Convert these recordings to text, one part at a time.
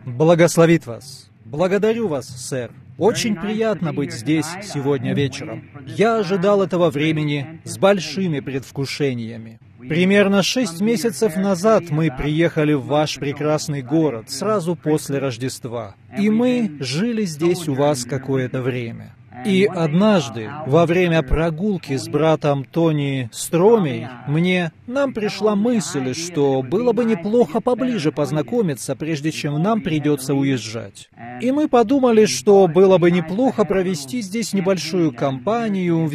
Благословит вас. Благодарю вас, сэр. Очень приятно быть здесь сегодня вечером. Я ожидал этого времени с большими предвкушениями. Примерно 6 месяцев назад мы приехали в ваш прекрасный город сразу после Рождества, и мы жили здесь у вас какое-то время. И однажды, во время прогулки с братом Тони Стромей, нам пришла мысль, что было бы неплохо поближе познакомиться, прежде чем нам придется уезжать. И мы подумали, что было бы неплохо провести здесь небольшую компанию,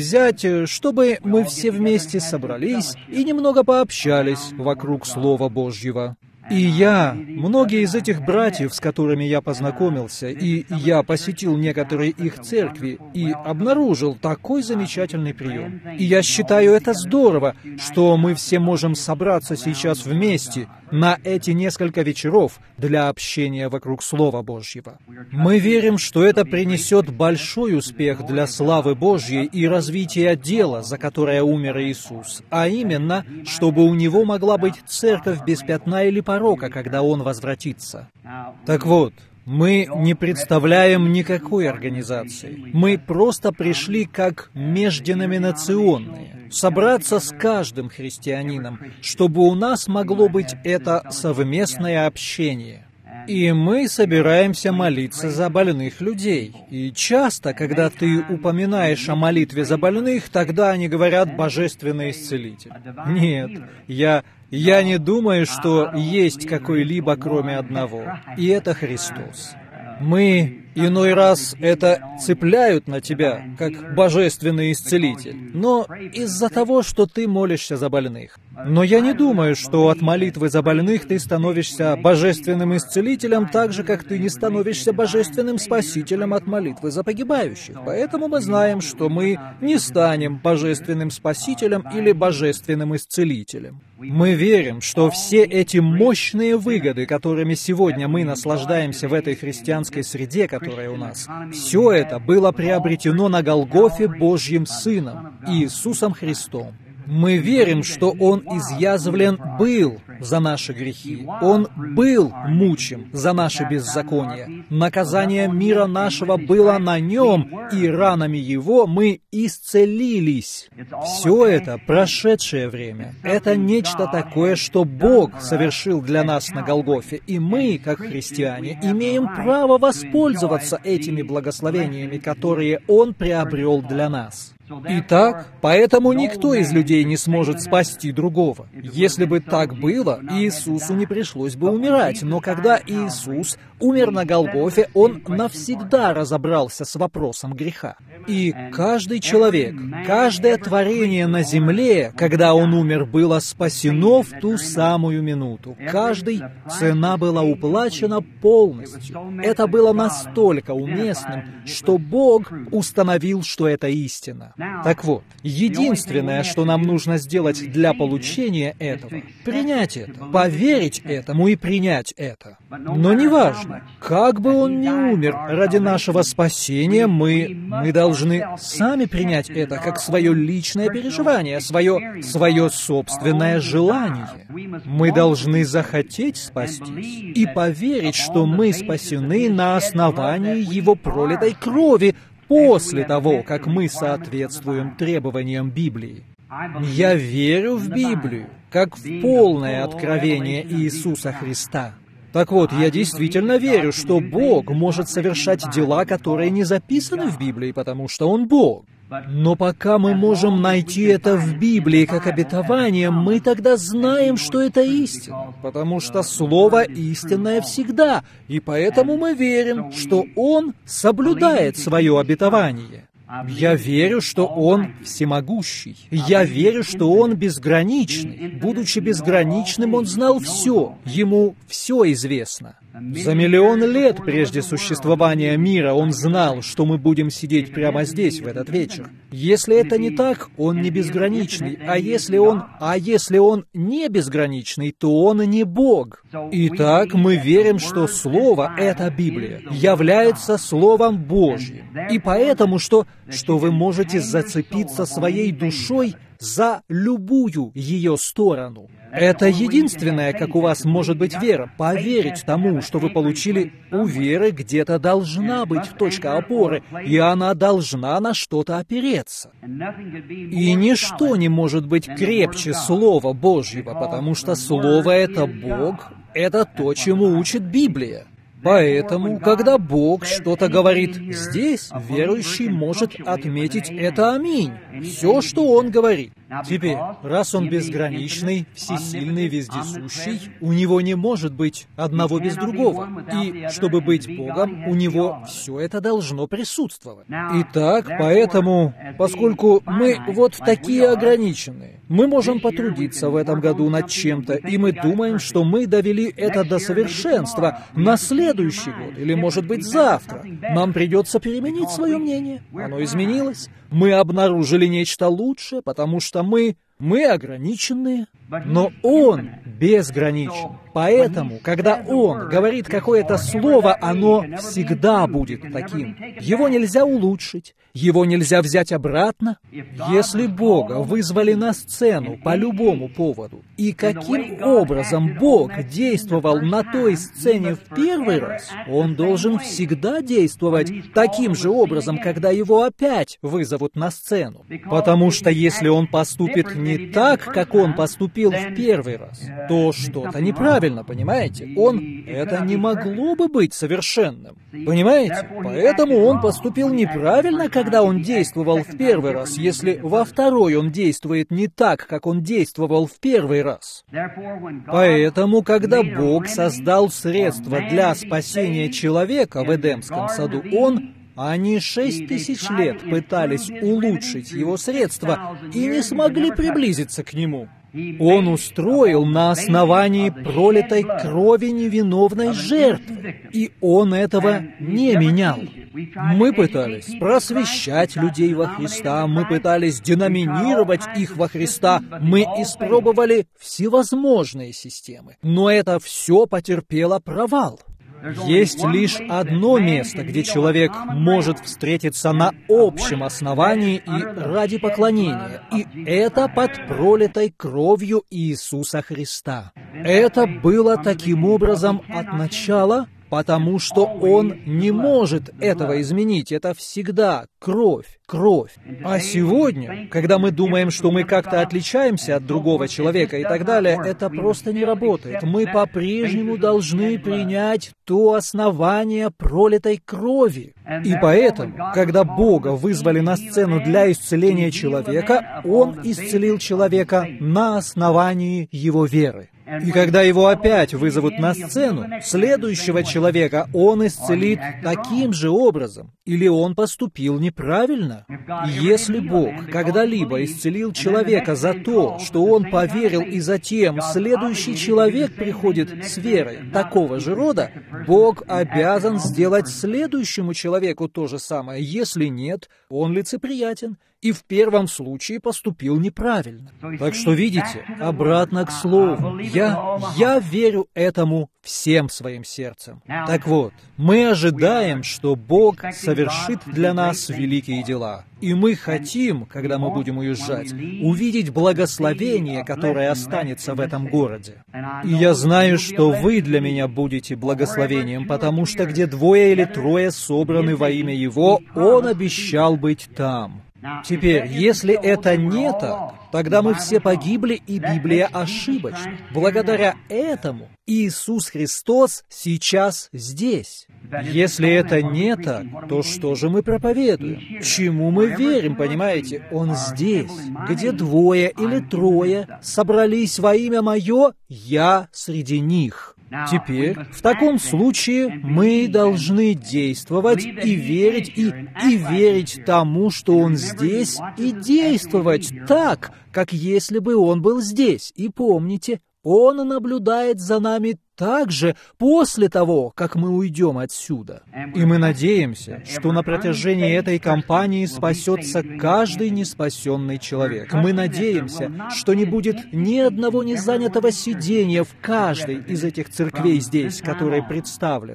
чтобы мы все вместе собрались и немного пообщались вокруг Слова Божьего. И многие из этих братьев, с которыми я познакомился, и я посетил некоторые их церкви и обнаружил такой замечательный прием. И я считаю это здорово, что мы все можем собраться сейчас вместе на эти несколько вечеров для общения вокруг Слова Божьего. Мы верим, что это принесет большой успех для славы Божьей и развития дела, за которое умер Иисус, а именно, чтобы у Него могла быть церковь без пятна или порока, когда Он возвратится. Так вот, мы не представляем никакой организации. Мы просто пришли как межденоминационные. Собраться с каждым христианином, чтобы у нас могло быть это совместное общение. И мы собираемся молиться за больных людей. И часто, когда ты упоминаешь о молитве за больных, тогда они говорят «божественный исцелитель». Нет, я не думаю, что есть какой-либо, кроме одного, и это Христос. Мы иной раз это цепляют на тебя, как божественный исцелитель, но из-за того, что ты молишься за больных. Но я не думаю, что от молитвы за больных ты становишься божественным исцелителем так же, как ты не становишься божественным спасителем от молитвы за погибающих. Поэтому мы знаем, что мы не станем божественным спасителем или божественным исцелителем. Мы верим, что все эти мощные выгоды, которыми сегодня мы наслаждаемся в этой христианской среде, которая у нас, все это было приобретено на Голгофе Божьим Сыном, Иисусом Христом. Мы верим, что Он изъязвлен был за наши грехи. Он был мучим за наши беззакония. Наказание мира нашего было на Нем, и ранами Его мы исцелились. Все это прошедшее время. Это нечто такое, что Бог совершил для нас на Голгофе, и мы, как христиане, имеем право воспользоваться этими благословениями, которые Он приобрел для нас. Итак, поэтому никто из людей не сможет спасти другого. Если бы так было, Иисусу не пришлось бы умирать, но когда Иисус умер на Голгофе, Он навсегда разобрался с вопросом греха. И каждый человек, каждое творение на земле, когда Он умер, было спасено в ту самую минуту. Цена была уплачена полностью. Это было настолько уместным, что Бог установил, что это истина. Так вот, единственное, что нам нужно сделать для получения этого, принять это, поверить этому и принять это. Но неважно, как бы Он ни умер ради нашего спасения, мы должны сами принять это как свое личное переживание, свое собственное желание. Мы должны захотеть спастись и поверить, что мы спасены на основании Его пролитой крови, после того, как мы соответствуем требованиям Библии. Я верю в Библию, как в полное откровение Иисуса Христа. Так вот, я действительно верю, что Бог может совершать дела, которые не записаны в Библии, потому что Он Бог. Но пока мы можем найти это в Библии как обетование, мы тогда знаем, что это истина, потому что Слово истинное всегда, и поэтому мы верим, что Он соблюдает свое обетование. Я верю, что Он всемогущий. Я верю, что Он безграничный. Будучи безграничным, Он знал все. Ему все известно. За миллион лет прежде существования мира Он знал, что мы будем сидеть прямо здесь в этот вечер. Если это не так, Он не безграничный. А если Он не безграничный, то Он не Бог. Итак, мы верим, что Слово, это Библия, является Словом Божьим. И поэтому, что что вы можете зацепиться своей душой за любую ее сторону. Это единственное, как у вас может быть вера, поверить тому, что вы получили. У веры где-то должна быть точка опоры, и она должна на что-то опереться. И ничто не может быть крепче Слова Божьего, потому что Слово — это Бог, это то, чему учит Библия. Поэтому, когда Бог что-то говорит здесь, верующий может отметить это «Аминь». Все, что Он говорит. Теперь, раз Он безграничный, всесильный, вездесущий, у Него не может быть одного без другого. И, чтобы быть Богом, у Него все это должно присутствовать. Итак, поэтому, поскольку мы вот такие ограниченные, мы можем потрудиться в этом году над чем-то, и мы думаем, что мы довели это до совершенства на следующий год, или, может быть, завтра. Нам придется переменить свое мнение. Оно изменилось. Мы обнаружили нечто лучшее, потому что мы ограниченные, но Он безграничен. Поэтому, когда Он говорит какое-то слово, оно всегда будет таким. Его нельзя улучшить, его нельзя взять обратно. Если Бога вызвали на сцену по любому поводу, и каким образом Бог действовал на той сцене в первый раз, Он должен всегда действовать таким же образом, когда Его опять вызовут на сцену. Потому что если Он поступит не так, как Он поступил в первый раз, то что-то неправильно, понимаете? Это не могло бы быть совершенным. Понимаете? Поэтому Он поступил неправильно, когда Он действовал в первый раз, если во второй Он действует не так, как Он действовал в первый раз. Поэтому, когда Бог создал средства для спасения человека в Эдемском саду, они 6000 лет пытались улучшить его средства и не смогли приблизиться к нему. Он устроил на основании пролитой крови невиновной жертвы, и Он этого не менял. Мы пытались просвещать людей во Христа, мы пытались деноминировать их во Христа, мы испробовали всевозможные системы, но это все потерпело провал. Есть лишь одно место, где человек может встретиться на общем основании и ради поклонения, и это под пролитой кровью Иисуса Христа. Это было таким образом от начала, потому что Он не может этого изменить. Это всегда кровь. А сегодня, когда мы думаем, что мы как-то отличаемся от другого человека и так далее, это просто не работает. Мы по-прежнему должны принять то основание пролитой крови. И поэтому, когда Бога вызвали на сцену для исцеления человека, Он исцелил человека на основании его веры. И когда его опять вызовут на сцену, следующего человека Он исцелит таким же образом, или он поступил неправильно. Если Бог когда-либо исцелил человека за то, что он поверил, и затем следующий человек приходит с верой такого же рода, Бог обязан сделать следующему человеку то же самое. Если нет, он лицеприятен и в первом случае поступил неправильно. Так что, видите, обратно к Слову. Я верю этому всем своим сердцем. Так вот, мы ожидаем, что Бог совершит для нас великие дела. И мы хотим, когда мы будем уезжать, увидеть благословение, которое останется в этом городе. И я знаю, что вы для меня будете благословением, потому что где 2 или 3 собраны во имя Его, Он обещал быть там. Теперь, если это не так, тогда мы все погибли, и Библия ошибочна. Благодаря этому Иисус Христос сейчас здесь. Если это не так, то что же мы проповедуем? Чему мы верим, понимаете? Он здесь. Где 2 или 3 собрались во имя Мое, Я среди них. Теперь, в таком случае, мы должны действовать и верить, и верить тому, что Он здесь, и действовать так, как если бы Он был здесь. И помните, Он наблюдает за нами также после того, как мы уйдем отсюда. И мы надеемся, что на протяжении этой кампании спасется каждый неспасенный человек. Мы надеемся, что не будет ни одного незанятого сидения в каждой из этих церквей здесь, которые представлены.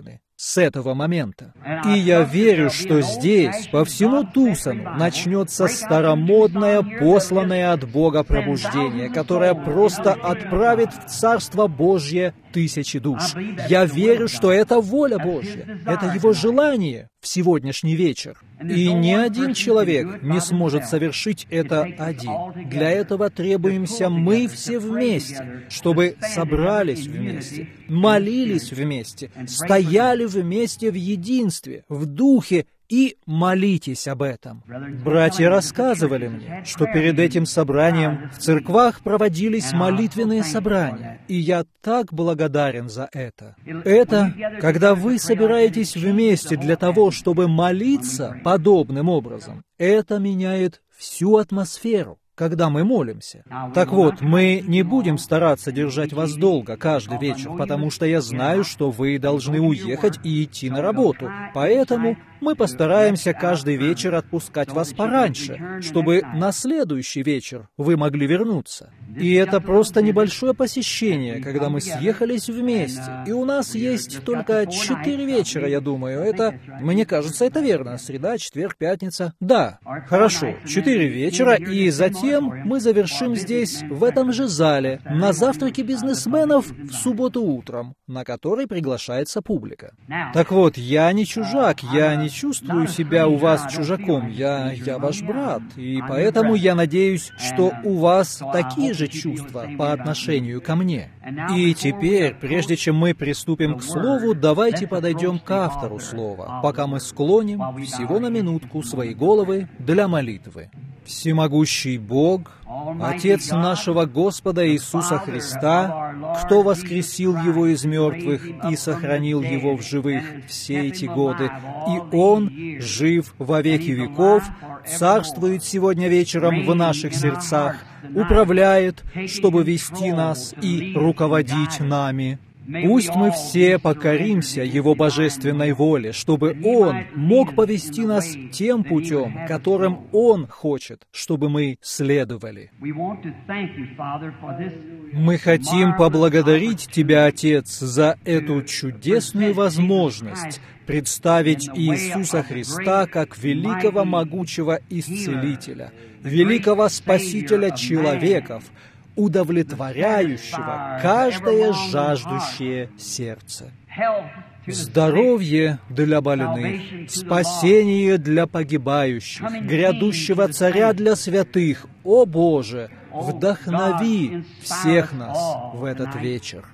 с этого момента. И я верю, что здесь, по всему Тусону, начнется старомодное, посланное от Бога пробуждение, которое просто отправит в Царство Божье тысячи душ. Я верю, что это воля Божья, это Его желание в сегодняшний вечер. И ни один человек не сможет совершить это один. Для этого требуемся мы все вместе, чтобы собрались вместе, молились вместе, стояли вместе в единстве, в духе, и молитесь об этом. Братья рассказывали мне, что перед этим собранием в церквах проводились молитвенные собрания, и я так благодарен за это. Это, когда вы собираетесь вместе для того, чтобы молиться подобным образом, это меняет всю атмосферу, когда мы молимся. Так вот, мы не будем стараться держать вас долго каждый вечер, потому что я знаю, что вы должны уехать и идти на работу. Поэтому мы постараемся каждый вечер отпускать вас пораньше, чтобы на следующий вечер вы могли вернуться. И это просто небольшое посещение, когда мы съехались вместе. И у нас есть только 4 вечера, я думаю. Это, мне кажется, это верно. Среда, четверг, пятница. Да, хорошо, 4 вечера, и затем мы завершим здесь, в этом же зале, на завтраке бизнесменов в субботу утром, на который приглашается публика. Так вот, я не чужак, я не чувствую себя у вас чужаком, я ваш брат, и поэтому я надеюсь, что у вас такие же чувства по отношению ко мне. И теперь, прежде чем мы приступим к слову, давайте подойдем к автору слова, пока мы склоним всего на минутку свои головы для молитвы. Всемогущий Бог, Отец нашего Господа Иисуса Христа, кто воскресил Его из мертвых и сохранил Его в живых все эти годы, и Он жив во веки веков, царствует сегодня вечером в наших сердцах, управляет, чтобы вести нас и руководить нами. Пусть мы все покоримся Его божественной воле, чтобы Он мог повести нас тем путем, которым Он хочет, чтобы мы следовали. Мы хотим поблагодарить Тебя, Отец, за эту чудесную возможность представить Иисуса Христа как великого могучего исцелителя, великого спасителя человеков, удовлетворяющего каждое жаждущее сердце. Здоровье для больных, спасение для погибающих, грядущего царя для святых. О Боже, вдохнови всех нас в этот вечер.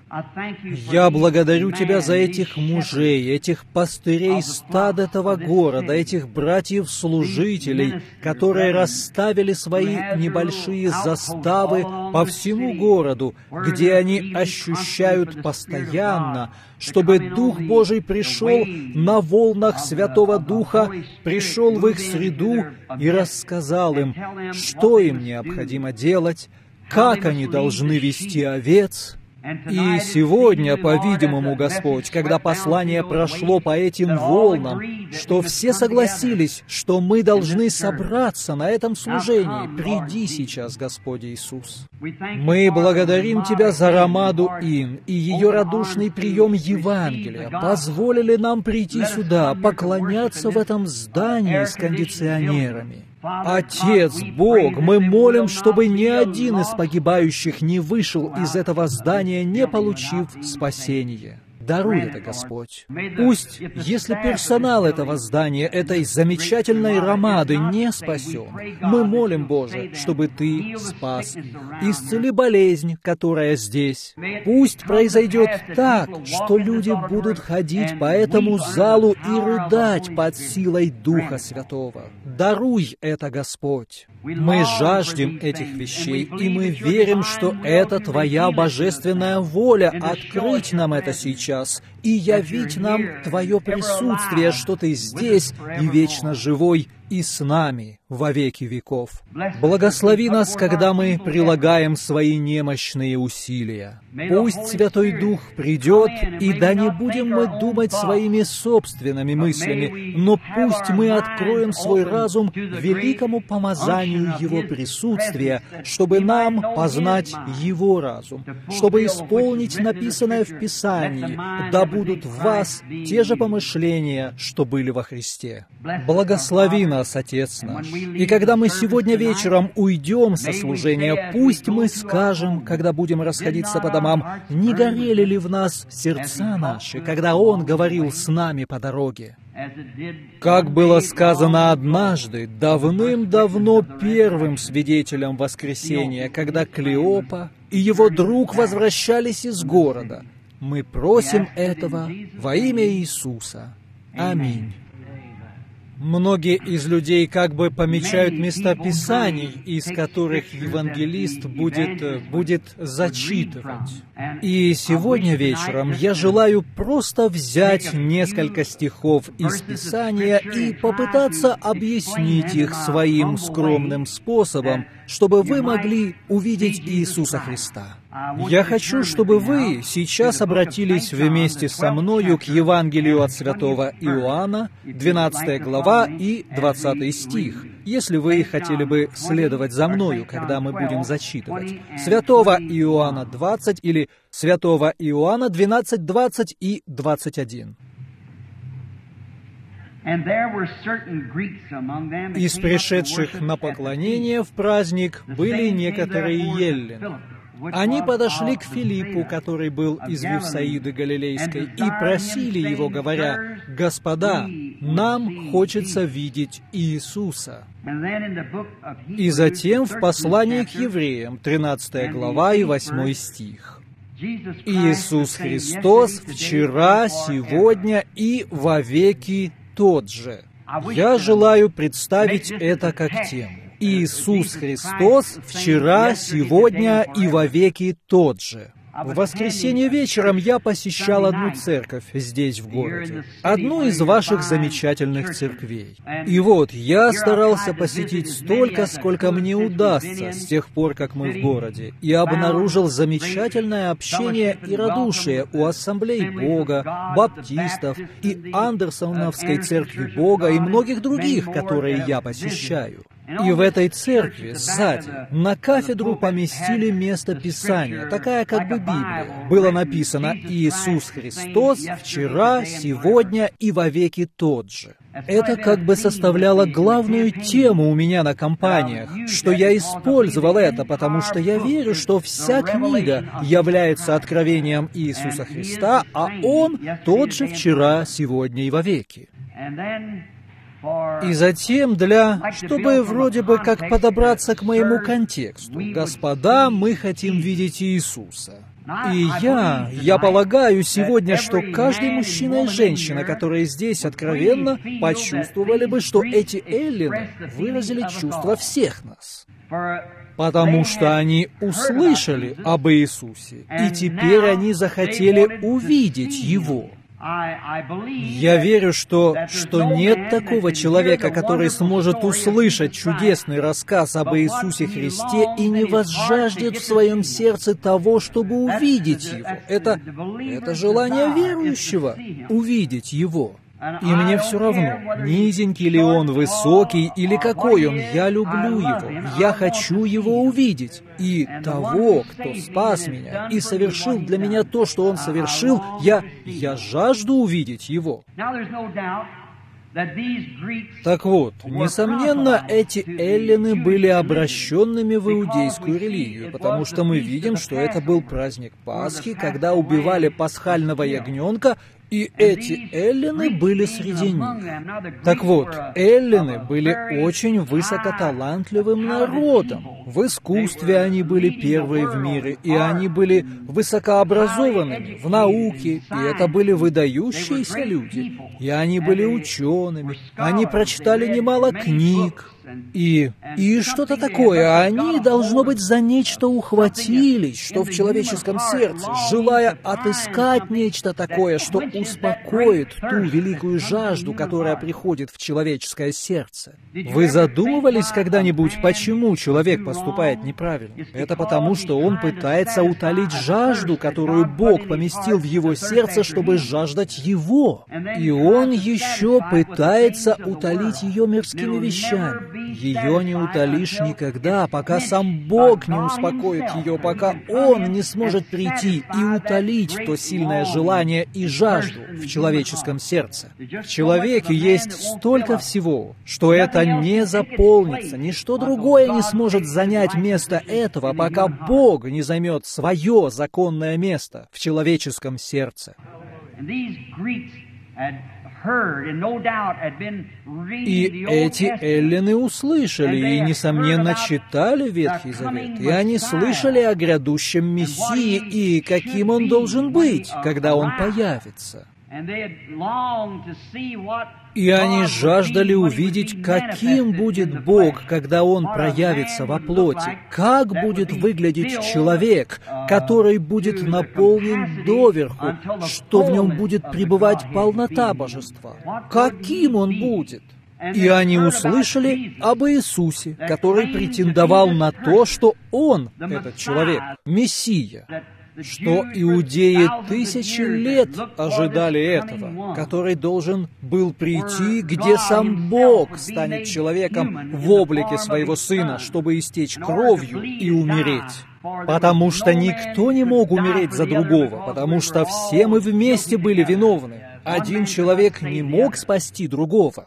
Я благодарю Тебя за этих мужей, этих пастырей стад этого города, этих братьев-служителей, которые расставили свои небольшие заставы по всему городу, где они ощущают постоянно, чтобы Дух Божий пришел на волнах Святого Духа, пришел в их среду и рассказал им, что им необходимо делать, как они должны вести овец. И сегодня, по-видимому, Господь, когда послание прошло по этим волнам, что все согласились, что мы должны собраться на этом служении, приди сейчас, Господь Иисус. Мы благодарим Тебя за Ромаду Ин и ее радушный прием Евангелия. Позволили нам прийти сюда, поклоняться в этом здании с кондиционерами. Отец, Бог, мы молим, чтобы ни один из погибающих не вышел из этого здания, не получив спасения. Даруй это, Господь. Пусть, если персонал этого здания, этой замечательной Ромады, не спасен, мы молим, Боже, чтобы Ты спас их. Исцели болезнь, которая здесь. Пусть произойдет так, что люди будут ходить по этому залу и рыдать под силой Духа Святого. Даруй это, Господь. Мы жаждем этих вещей, и мы верим, что это Твоя божественная воля открыть нам это сейчас и явить нам Твое присутствие, что Ты здесь и вечно живой и с нами во веки веков. Благослови нас, когда мы прилагаем свои немощные усилия. Пусть Святой Дух придет, и да не будем мы думать своими собственными мыслями, но пусть мы откроем свой разум великому помазанию Его присутствия, чтобы нам познать Его разум, чтобы исполнить написанное в Писании, да будут в вас те же помышления, что были во Христе. Благослови нас, Отец наш. И когда мы сегодня вечером уйдем со служения, пусть мы скажем, когда будем расходиться по домам, не горели ли в нас сердца наши, когда Он говорил с нами по дороге. Как было сказано однажды, давным-давно первым свидетелем воскресения, когда Клеопа и его друг возвращались из города. Мы просим этого во имя Иисуса. Аминь. Многие из людей как бы помечают места Писаний, из которых евангелист будет зачитывать. И сегодня вечером я желаю просто взять несколько стихов из Писания и попытаться объяснить их своим скромным способом, чтобы вы могли увидеть Иисуса Христа. Я хочу, чтобы вы сейчас обратились вместе со мною к Евангелию от святого Иоанна, 12 глава и 20 стих, если вы хотели бы следовать за мною, когда мы будем зачитывать. Святого Иоанна 20 или святого Иоанна 12, 20 и 21. Из пришедших на поклонение в праздник были некоторые еллины. Они подошли к Филиппу, который был из Вифсаиды Галилейской, и просили его, говоря: «Господа, нам хочется видеть Иисуса». И затем в послании к евреям, 13 глава и 8 стих. «Иисус Христос вчера, сегодня и вовеки тот же». Я желаю представить это как тему. Иисус Христос вчера, сегодня и вовеки тот же. В воскресенье вечером я посещал одну церковь здесь, в городе. Одну из ваших замечательных церквей. И вот, я старался посетить столько, сколько мне удастся с тех пор, как мы в городе, и обнаружил замечательное общение и радушие у Ассамблей Бога, баптистов и Андерсоновской церкви Бога и многих других, которые я посещаю. И в этой церкви сзади на кафедру поместили место Писания, такая как бы Библия. Было написано: «Иисус Христос вчера, сегодня и вовеки тот же». Это как бы составляло главную тему у меня на компаниях, что я использовал это, потому что я верю, что вся книга является откровением Иисуса Христа, а Он тот же вчера, сегодня и вовеки. И затем чтобы вроде бы как подобраться к моему контексту. Господа, мы хотим видеть Иисуса. И я полагаю сегодня, что каждый мужчина и женщина, которые здесь откровенно, почувствовали бы, что эти эллины выразили чувства всех нас. Потому что они услышали об Иисусе, и теперь они захотели увидеть Его. Я верю, что нет такого человека, который сможет услышать чудесный рассказ об Иисусе Христе и не возжаждет в своем сердце того, чтобы увидеть Его. Это желание верующего — увидеть Его. И мне все равно, низенький ли он, высокий или какой он, я люблю его, я хочу его увидеть. И того, кто спас меня и совершил для меня то, что он совершил, я жажду увидеть его. Так вот, несомненно, эти эллины были обращенными в иудейскую религию, потому что мы видим, что это был праздник Пасхи, когда убивали пасхального ягненка, и эти эллины были среди них. Так вот, эллины были очень высокоталантливым народом. В искусстве они были первые в мире, и они были высокообразованными в науке, и это были выдающиеся люди. И они были учеными, они прочитали немало книг. И что-то такое, они, должно быть, за нечто ухватились, что в человеческом сердце, желая отыскать нечто такое, что успокоит ту великую жажду, которая приходит в человеческое сердце. Вы задумывались когда-нибудь, почему человек поступает неправильно? Это потому, что он пытается утолить жажду, которую Бог поместил в его сердце, чтобы жаждать Его. И он еще пытается утолить ее мирскими вещами. Ее не утолишь никогда, пока сам Бог не успокоит ее, пока Он не сможет прийти и утолить то сильное желание и жажду в человеческом сердце. В человеке есть столько всего, что это не заполнится, ничто другое не сможет занять место этого, пока Бог не займет свое законное место в человеческом сердце. И эти эллины услышали и, несомненно, читали Ветхий Завет, и они слышали о грядущем Мессии и каким он должен быть, когда он появится. И они жаждали увидеть, каким будет Бог, когда Он проявится во плоти, как будет выглядеть человек, который будет наполнен доверху, что в нем будет пребывать полнота Божества, каким Он будет. И они услышали об Иисусе, который претендовал на то, что Он, этот человек, Мессия, что иудеи 1000 лет ожидали этого, который должен был прийти, где сам Бог станет человеком в облике своего Сына, чтобы истечь кровью и умереть. Потому что никто не мог умереть за другого, потому что все мы вместе были виновны. Один человек не мог спасти другого.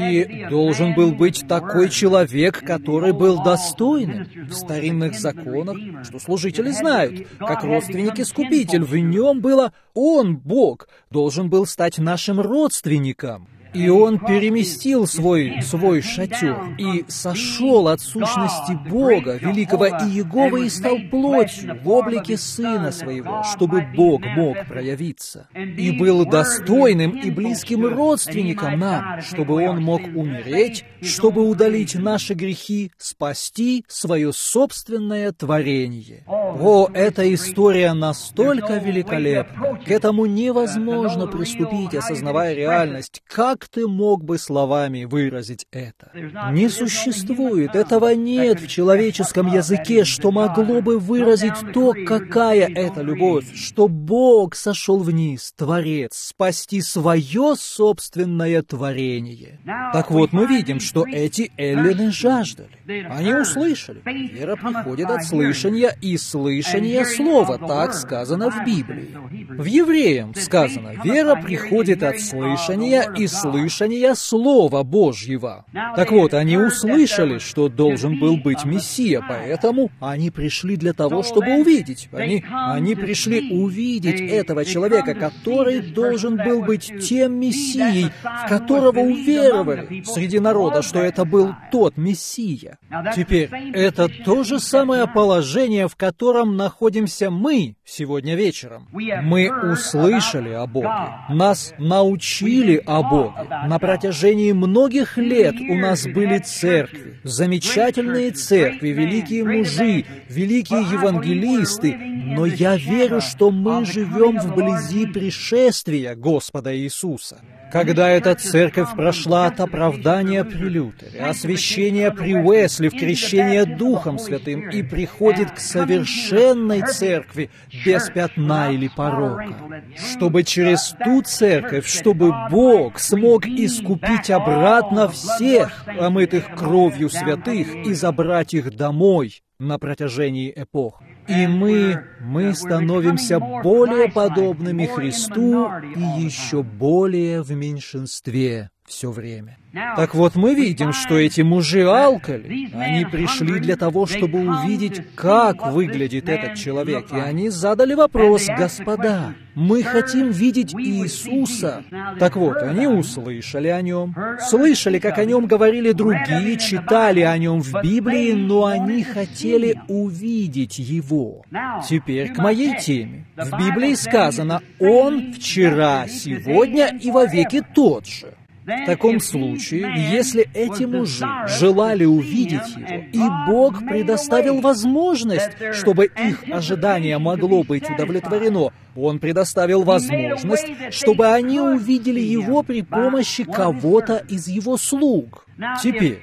И должен был быть такой человек, который был достойным. В старинных законах, что служители знают, как родственник-искупитель, в нем было Он, Бог, должен был стать нашим родственником. И Он переместил свой шатер и сошел от сущности Бога, великого Иеговы, и стал плотью в облике Сына Своего, чтобы Бог мог проявиться. И был достойным и близким родственником нам, чтобы Он мог умереть, чтобы удалить наши грехи, спасти свое собственное творение. О, эта история настолько великолепна! К этому невозможно приступить, осознавая реальность. Как ты мог бы словами выразить это? Не существует, этого нет в человеческом языке, что могло бы выразить то, какая это любовь, что Бог сошел вниз, Творец, спасти свое собственное творение. Так вот, мы видим, что эти эллины жаждали. Они услышали. Вера приходит от слышания, и слышание слова. Так сказано в Библии. В Евреям сказано: вера приходит от слышания, и слышания Слова Божьего. Так вот, они услышали, что должен был быть Мессия, поэтому они пришли для того, чтобы увидеть. Они пришли увидеть этого человека, который должен был быть тем Мессией, в которого уверовали среди народа, что это был тот Мессия. Теперь, это то же самое положение, в котором находимся мы сегодня вечером. Мы услышали о Боге, нас научили о Боге. На протяжении многих лет у нас были церкви, замечательные церкви, великие мужи, великие евангелисты, но я верю, что мы живем вблизи пришествия Господа Иисуса. Когда эта церковь прошла от оправдания при Лютере, освящения при Уэсли, в крещение Духом Святым и приходит к совершенной церкви без пятна или порока, чтобы через ту церковь, чтобы Бог смог искупить обратно всех, омытых кровью святых, и забрать их домой на протяжении эпох. И мы становимся более подобными Христу и еще более в меньшинстве все время. Так вот, мы видим, что эти мужи алкали. Они пришли для того, чтобы увидеть, как выглядит этот человек. И они задали вопрос: «Господа, мы хотим видеть Иисуса». Так вот, они услышали о Нем, слышали, как о Нем говорили другие, читали о Нем в Библии, но они хотели увидеть Его. Теперь к моей теме. В Библии сказано: «Он вчера, сегодня и вовеки тот же». В таком случае, если эти мужи желали увидеть Его, и Бог предоставил возможность, чтобы их ожидание могло быть удовлетворено, Он предоставил возможность, чтобы они увидели Его при помощи кого-то из Его слуг. Теперь,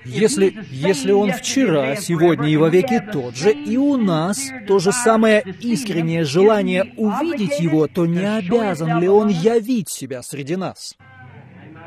если Он вчера, сегодня и вовеки тот же, и у нас то же самое искреннее желание увидеть Его, то не обязан ли Он явить себя среди нас?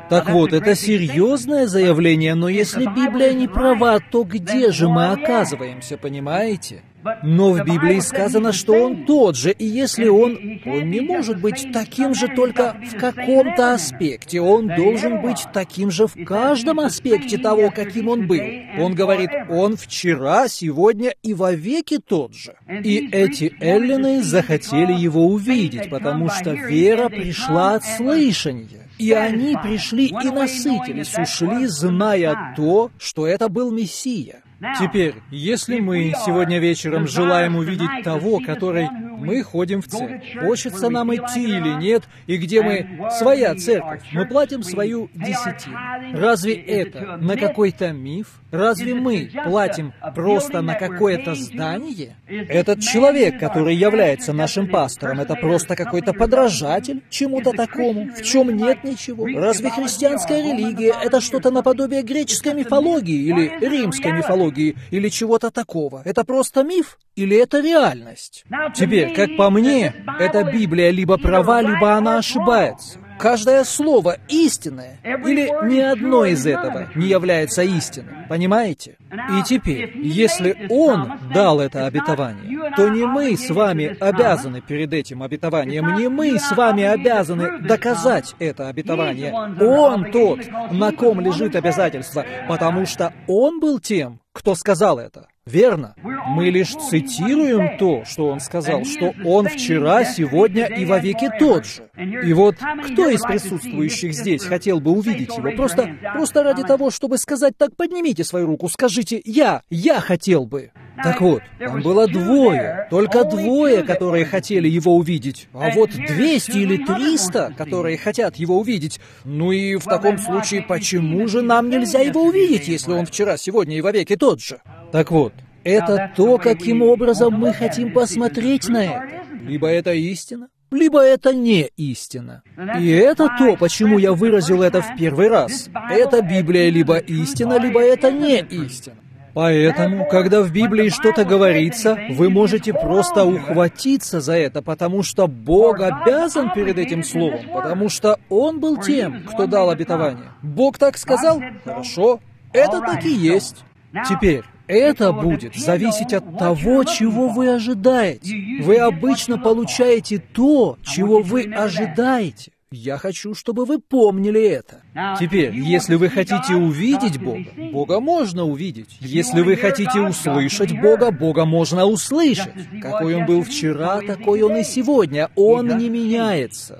Так вот, это серьезное заявление, но если Библия не права, то где же мы оказываемся, понимаете? Но в Библии сказано, что Он тот же, и если Он не может быть таким же только в каком-то аспекте, Он должен быть таким же в каждом аспекте того, каким Он был. Он говорит, Он вчера, сегодня и вовеки тот же. И эти эллины захотели Его увидеть, потому что вера пришла от слышания. И они пришли и насытились, ушли, зная то, что это был Мессия. Теперь, если мы сегодня вечером желаем увидеть того, который мы ходим в церковь, хочется нам идти или нет, и где мы своя церковь, мы платим свою десятину. Разве это на какой-то миф? Разве мы платим просто на какое-то здание? Этот человек, который является нашим пастором, это просто какой-то подражатель чему-то такому, в чем нет ничего. Разве христианская религия — это что-то наподобие греческой мифологии или римской мифологии, или чего-то такого? Это просто миф или это реальность? Теперь, как по мне, эта Библия либо права, либо она ошибается. Каждое слово истинное, или ни одно из этого не является истинным, понимаете? И теперь, если Он дал это обетование, то не мы с вами обязаны перед этим обетованием, не мы с вами обязаны доказать это обетование. Он тот, на ком лежит обязательство, потому что Он был тем, кто сказал это. Верно? Мы лишь цитируем то, что Он сказал, что Он вчера, сегодня и вовеки тот же. И вот кто из присутствующих здесь хотел бы увидеть Его? Просто ради того, чтобы сказать так, поднимите свою руку, скажите «Я хотел бы». Так вот, там было двое, только двое, которые хотели Его увидеть, а вот 200 или 300, которые хотят Его увидеть. Ну и в таком случае, почему же нам нельзя Его увидеть, если Он вчера, сегодня и вовеки тот же? Так вот, это то, каким образом мы хотим посмотреть на это. Либо это истина, либо это не истина. И это то, почему я выразил это в первый раз. Это Библия либо истина, либо это не истина. Поэтому, когда в Библии что-то говорится, вы можете просто ухватиться за это, потому что Бог обязан перед этим словом, потому что Он был тем, кто дал обетование. Бог так сказал? Хорошо, это так и есть. Теперь, это будет зависеть от того, чего вы ожидаете. Вы обычно получаете то, чего вы ожидаете. Я хочу, чтобы вы помнили это. Теперь, если вы хотите увидеть Бога, Бога можно увидеть. Если вы хотите услышать Бога, Бога можно услышать. Какой Он был вчера, такой Он и сегодня. Он не меняется.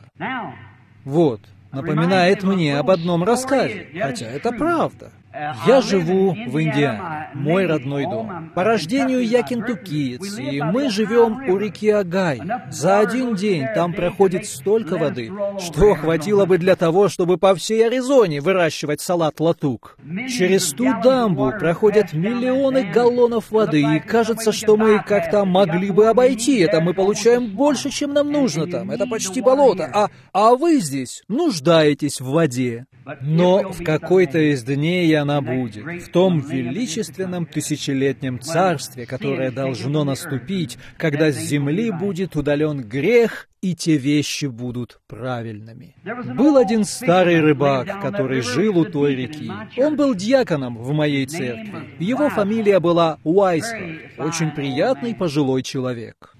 Вот, напоминает мне об одном рассказе, хотя это правда. Я живу в Индиане, мой родной дом. По рождению я кентуккиец, и мы живем у реки Огайо. За один день там проходит столько воды, что хватило бы для того, чтобы по всей Аризоне выращивать салат латук. Через ту дамбу проходят миллионы галлонов воды, и кажется, что мы как-то могли бы обойти это. Мы получаем больше, чем нам нужно там. Это почти болото. А вы здесь нуждаетесь в воде. Но в какой-то из дней она будет, в том величественном тысячелетнем царстве, которое должно наступить, когда с земли будет удален грех, и те вещи будут правильными. Был один старый рыбак, который жил у той реки. Он был диаконом в моей церкви. Его фамилия была Уайсхарт, очень приятный пожилой человек.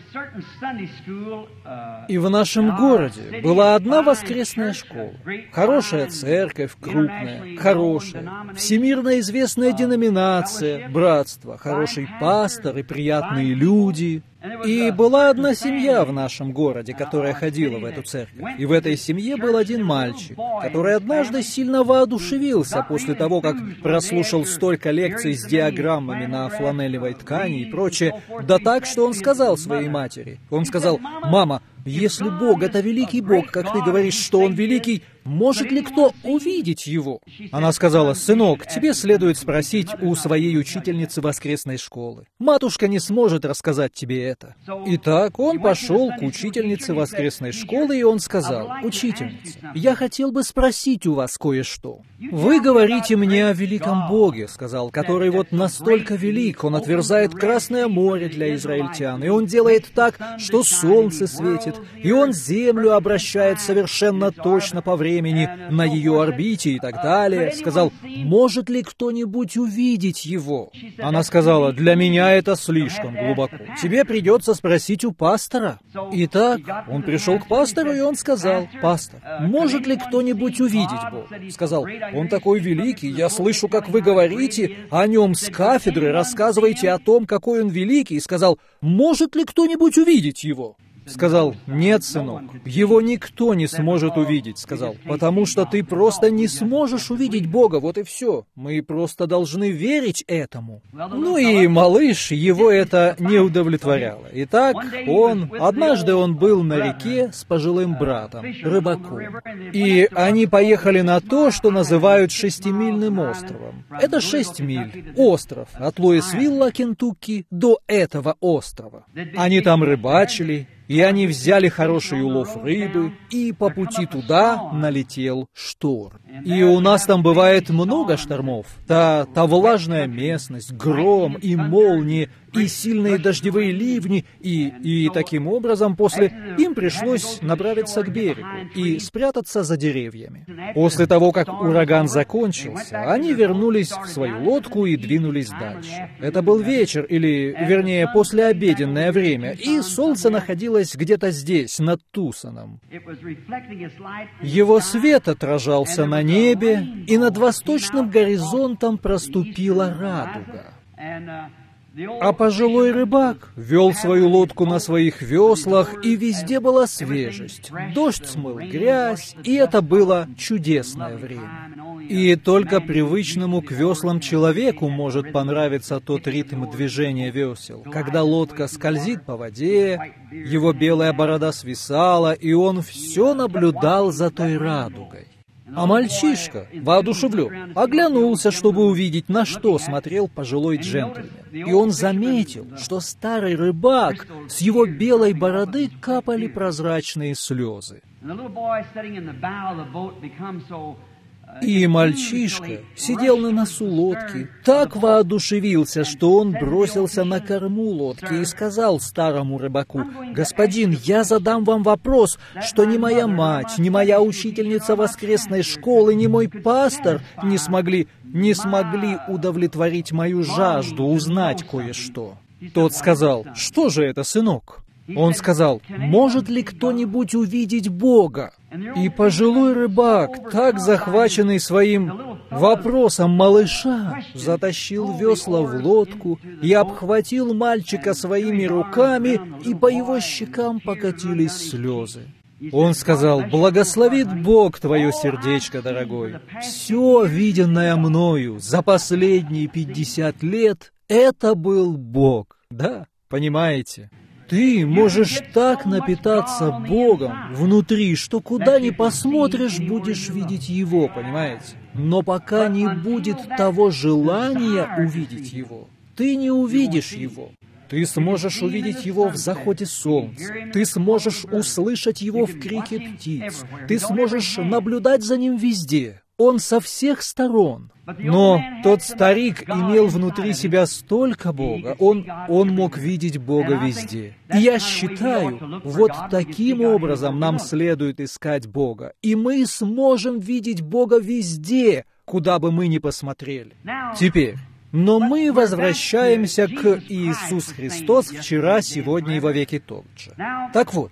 И в нашем городе была одна воскресная школа. Хорошая церковь, крупная, хорошая, всемирно известная деноминация, братство, хороший пастор и приятные люди. И была одна семья в нашем городе, которая ходила в эту церковь. И в этой семье был один мальчик, который однажды сильно воодушевился после того, как прослушал столько лекций с диаграммами на фланелевой ткани и прочее, да так, что он сказал своей матери. Он сказал: «Мама, если Бог — это великий Бог, как ты говоришь, что Он великий, может ли кто увидеть Его?» Она сказала: «Сынок, тебе следует спросить у своей учительницы воскресной школы. Матушка не сможет рассказать тебе это». Итак, он пошел к учительнице воскресной школы, и он сказал: «Учительница, я хотел бы спросить у вас кое-что. Вы говорите мне о великом Боге, — сказал, — который вот настолько велик, Он отверзает Красное море для израильтян, и Он делает так, что солнце светит, и он Землю обращает совершенно точно по времени на ее орбите и так далее. Сказал, может ли кто-нибудь увидеть его? Она сказала, для меня это слишком глубоко. Тебе придется спросить у пастора. Итак, он пришел к пастору, и он сказал, пастор, может ли кто-нибудь увидеть Бога? Сказал, он такой великий, я слышу, как вы говорите о нем с кафедры, рассказываете о том, какой он великий, и сказал, может ли кто-нибудь увидеть его? Сказал, нет, сынок, его никто не сможет увидеть, сказал, потому что ты просто не сможешь увидеть Бога, вот и все. Мы просто должны верить этому. Ну и малыш, его это не удовлетворяло. Итак, однажды он был на реке с пожилым братом, рыбаком. И они поехали на то, что называют Шестимильным островом. Это 6 миль, остров, от Луисвилла, Кентукки, до этого острова. Они там рыбачили, и они взяли хороший улов рыбы, и по пути туда налетел шторм. И у нас там бывает много штормов. Та влажная местность, гром и молнии, и сильные дождевые ливни, и таким образом после им пришлось направиться к берегу и спрятаться за деревьями. После того, как ураган закончился, они вернулись в свою лодку и двинулись дальше. Это был вечер, или, вернее, послеобеденное время, и солнце находилось где-то здесь, над Тусоном. Его свет отражался на небе, и над восточным горизонтом проступила радуга. А пожилой рыбак вел свою лодку на своих веслах, и везде была свежесть. Дождь смыл грязь, и это было чудесное время. И только привычному к веслам человеку может понравиться тот ритм движения весел, когда лодка скользит по воде, его белая борода свисала, и он все наблюдал за той радугой. А мальчишка, воодушевлен, оглянулся, чтобы увидеть, на что смотрел пожилой джентльмен. И он заметил, что старый рыбак, с его белой бороды капали прозрачные слезы. И мальчишка сидел на носу лодки, так воодушевился, что он бросился на корму лодки и сказал старому рыбаку, «Господин, я задам вам вопрос, что ни моя мать, ни моя учительница воскресной школы, ни мой пастор не смогли удовлетворить мою жажду узнать кое-что». Тот сказал, «Что же это, сынок?» Он сказал, «Может ли кто-нибудь увидеть Бога?» И пожилой рыбак, так захваченный своим вопросом малыша, затащил весла в лодку и обхватил мальчика своими руками, и по его щекам покатились слезы. Он сказал, «Благословит Бог твое сердечко, дорогой. Все, виденное мною за последние 50 лет, это был Бог». Да, понимаете? Ты можешь так напитаться Богом внутри, что куда ни посмотришь, будешь видеть Его, понимаете? Но пока не будет того желания увидеть Его, ты не увидишь Его. Ты сможешь увидеть Его в заходе солнца. Ты сможешь услышать Его в крике птиц. Ты сможешь наблюдать за Ним везде. Он со всех сторон. Но тот старик имел внутри себя столько Бога, он мог видеть Бога везде. И я считаю, вот таким образом нам следует искать Бога. И мы сможем видеть Бога везде, куда бы мы ни посмотрели. Теперь, но мы возвращаемся к Иисус Христос вчера, сегодня и во веки тот же. Так вот,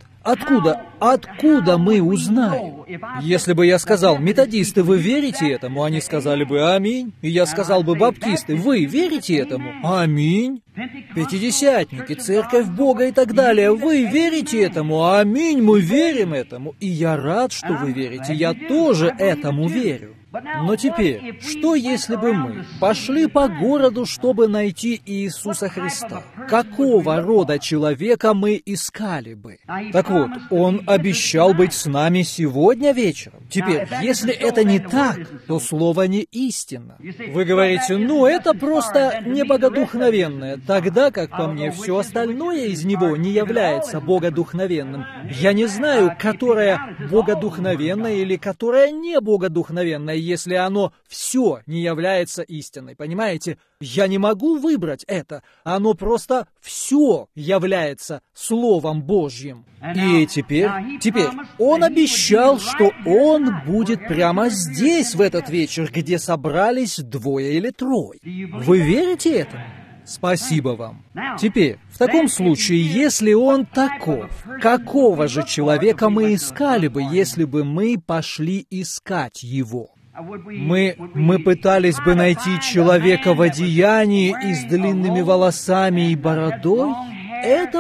Откуда мы узнаем? Если бы я сказал, методисты, вы верите этому? Они сказали бы аминь. И я сказал бы, баптисты, вы верите этому? Аминь. Пятидесятники, церковь Бога и так далее, вы верите этому? Аминь, мы верим этому. И я рад, что вы верите, я тоже этому верю. Но теперь, что если бы мы пошли по городу, чтобы найти Иисуса Христа? Какого рода человека мы искали бы? Так вот, Он обещал быть с нами сегодня вечером. Теперь, если это не так, то слово не истинно. Вы говорите, это просто не богодухновенное, тогда, как по мне, все остальное из него не является богодухновенным. Я не знаю, которое богодухновенное или которое не богодухновенное. если оно все не является истиной, понимаете? Я не могу выбрать это. Оно просто все является Словом Божьим. И теперь он обещал, что он будет прямо здесь в этот вечер, где собрались 2 или 3. Вы верите этому? Спасибо вам. Теперь, в таком случае, если он таков, какого же человека мы искали бы, если бы мы пошли искать его? Мы пытались бы найти человека в одеянии и с длинными волосами и бородой? Это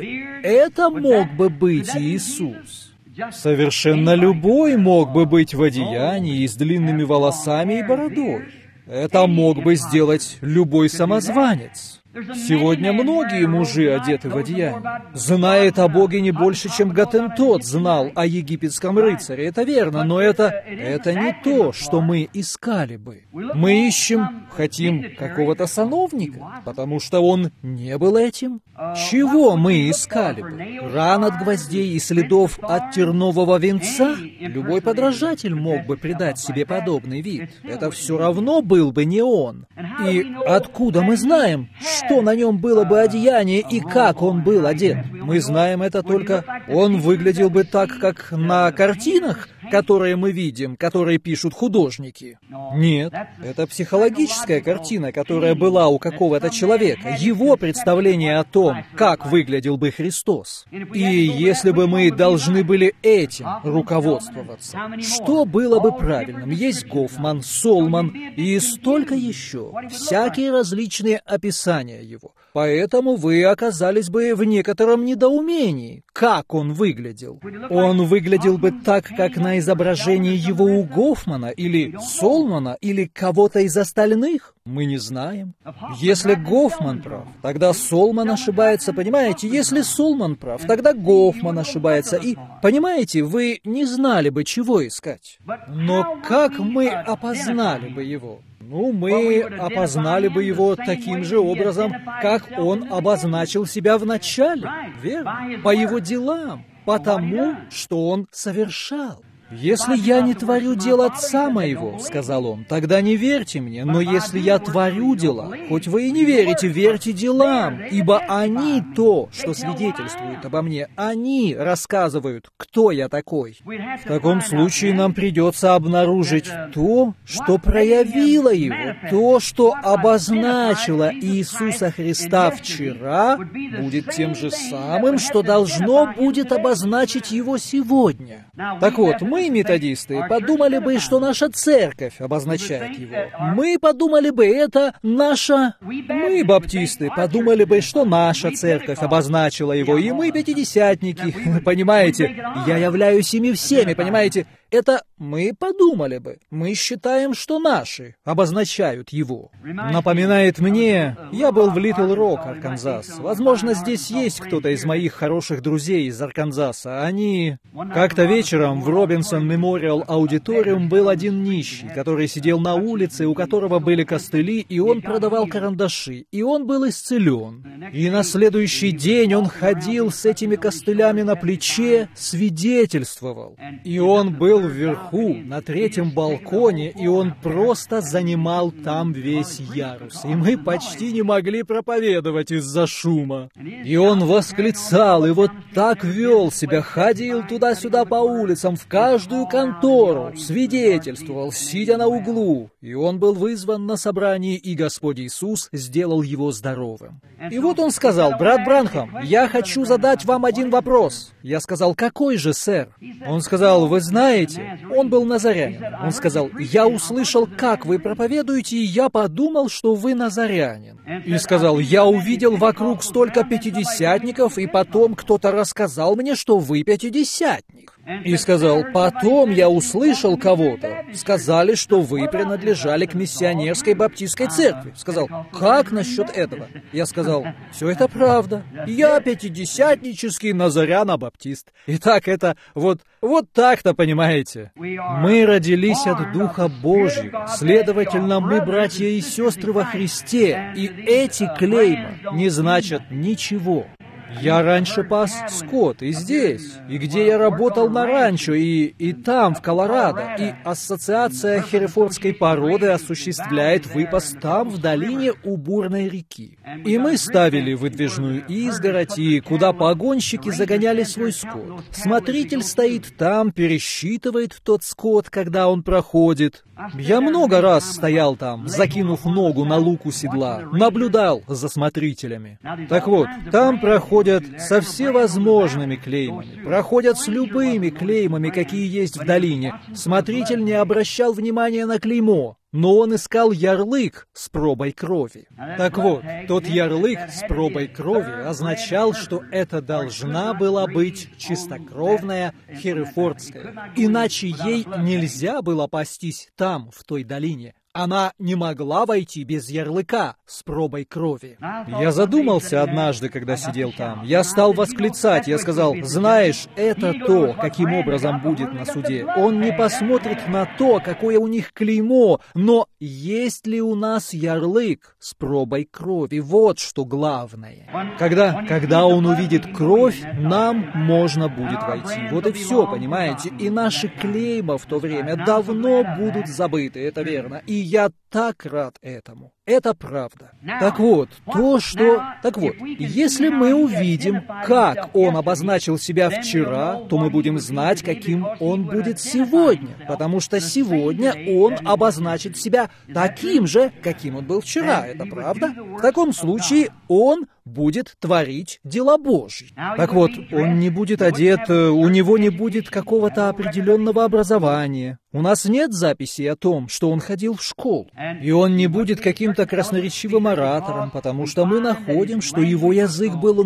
мог бы быть Иисус. Совершенно любой мог бы быть в одеянии и с длинными волосами и бородой. Это мог бы сделать любой самозванец. Сегодня многие мужи одеты в одеяние. Знает о Боге не больше, чем Готентот знал о египетском рыцаре. Это верно, но это не то, что мы искали бы. Мы хотим какого-то сановника, потому что он не был этим. Чего мы искали бы? Ран от гвоздей и следов от тернового венца? Любой подражатель мог бы придать себе подобный вид. Это все равно был бы не он. И откуда мы знаем, что на нем было бы одеяние и как он был одет? Мы знаем это только... Он выглядел бы так, как на картинах, которые мы видим, которые пишут художники. Нет, это психологическая картина, которая была у какого-то человека, его представление о том, как выглядел бы Христос. И если бы мы должны были этим руководствоваться, что было бы правильным? Есть Гофман, Солман и столько еще, всякие различные описания его. Поэтому вы оказались бы в некотором недоумении, как он выглядел. Он выглядел бы так, как на изображении его у Гофмана, или Солмана, или кого-то из остальных? Мы не знаем. Если Гофман прав, тогда Солман ошибается, понимаете? Если Солман прав, тогда Гофман ошибается. И, понимаете, вы не знали бы, чего искать. Но как мы опознали бы его? Мы опознали бы его таким же образом, как он обозначил себя в начале, верно? По его делам, по тому, что он совершал. «Если я не творю дел Отца моего, — сказал он, — тогда не верьте мне, но если я творю дела, хоть вы и не верите, верьте делам, ибо они то, что свидетельствуют обо мне, они рассказывают, кто я такой». В таком случае нам придется обнаружить то, что проявило его, то, что обозначило Иисуса Христа вчера, будет тем же самым, что должно будет обозначить его сегодня. Так вот, мы, методисты, подумали бы, что наша церковь обозначает его. Мы подумали бы, это наша... Мы, баптисты, подумали бы, что наша церковь обозначила его, и мы, пятидесятники, понимаете, я являюсь ими всеми, понимаете, это мы подумали бы. Мы считаем, что наши обозначают его. Напоминает мне, я был в Литл Рок, Арканзас. Возможно, здесь есть кто-то из моих хороших друзей из Арканзаса. Они... Как-то вечером в Робинсон Мемориал Аудиториум был один нищий, который сидел на улице, у которого были костыли, и он продавал карандаши, и он был исцелен. И на следующий день он ходил с этими костылями на плече, свидетельствовал. И он был вверху, на 3-м балконе, и он просто занимал там весь ярус. И мы почти не могли проповедовать из-за шума. И он восклицал, и вот так вел себя, ходил туда-сюда по улицам, в каждую контору, свидетельствовал, сидя на углу. И он был вызван на собрание, и Господь Иисус сделал его здоровым. И вот он сказал: «Брат Бранхам, я хочу задать вам один вопрос». Я сказал: «Какой же, сэр?» Он сказал: «Вы знаете, он был назарянин». Он сказал: «Я услышал, как вы проповедуете, и я подумал, что вы назарянин». И сказал: «Я увидел вокруг столько пятидесятников, и потом кто-то рассказал мне, что вы пятидесятник». И сказал: «Потом я услышал кого-то. Сказали, что вы принадлежали к миссионерской баптистской церкви». Сказал: «Как насчет этого?» Я сказал: «Все это правда. Я пятидесятнический назарян-баптист». Итак, это вот так-то, понимаете? Мы родились от Духа Божьего. Следовательно, мы братья и сестры во Христе. И эти клейма не значат ничего. Я раньше пас скот и здесь, и где я работал на ранчо, и там, в Колорадо. И ассоциация херефордской породы осуществляет выпас там, в долине у бурной реки. И мы ставили выдвижную изгородь, и куда погонщики загоняли свой скот. Смотритель стоит там, пересчитывает тот скот, когда он проходит. Я много раз стоял там, закинув ногу на луку седла, наблюдал за смотрителями. Так вот, там проходят со всевозможными клеймами, проходят с любыми клеймами, какие есть в долине. Смотритель не обращал внимания на клеймо, но он искал ярлык с пробой крови. Так вот, тот ярлык с пробой крови означал, что это должна была быть чистокровная херефордская. Иначе ей нельзя было пастись там, в той долине. Она не могла войти без ярлыка с пробой крови. Я задумался однажды, когда сидел там. Я стал восклицать. Я сказал: знаешь, это то, каким образом будет на суде. Он не посмотрит на то, какое у них клеймо, но есть ли у нас ярлык с пробой крови. Вот что главное. Когда он увидит кровь, нам можно будет войти. Вот и все, понимаете? И наши клейма в то время давно будут забыты, это верно. И я так рад этому. Это правда. Так вот, если мы увидим, как он обозначил себя вчера, то мы будем знать, каким он будет сегодня. Потому что сегодня он обозначит себя таким же, каким он был вчера. Это правда? В таком случае он будет творить дела Божьи. Так вот, он не будет одет, у него не будет какого-то определенного образования. У нас нет записи о том, что он ходил в школу. И он не будет каким-то красноречивым оратором, потому что мы находим, что его язык был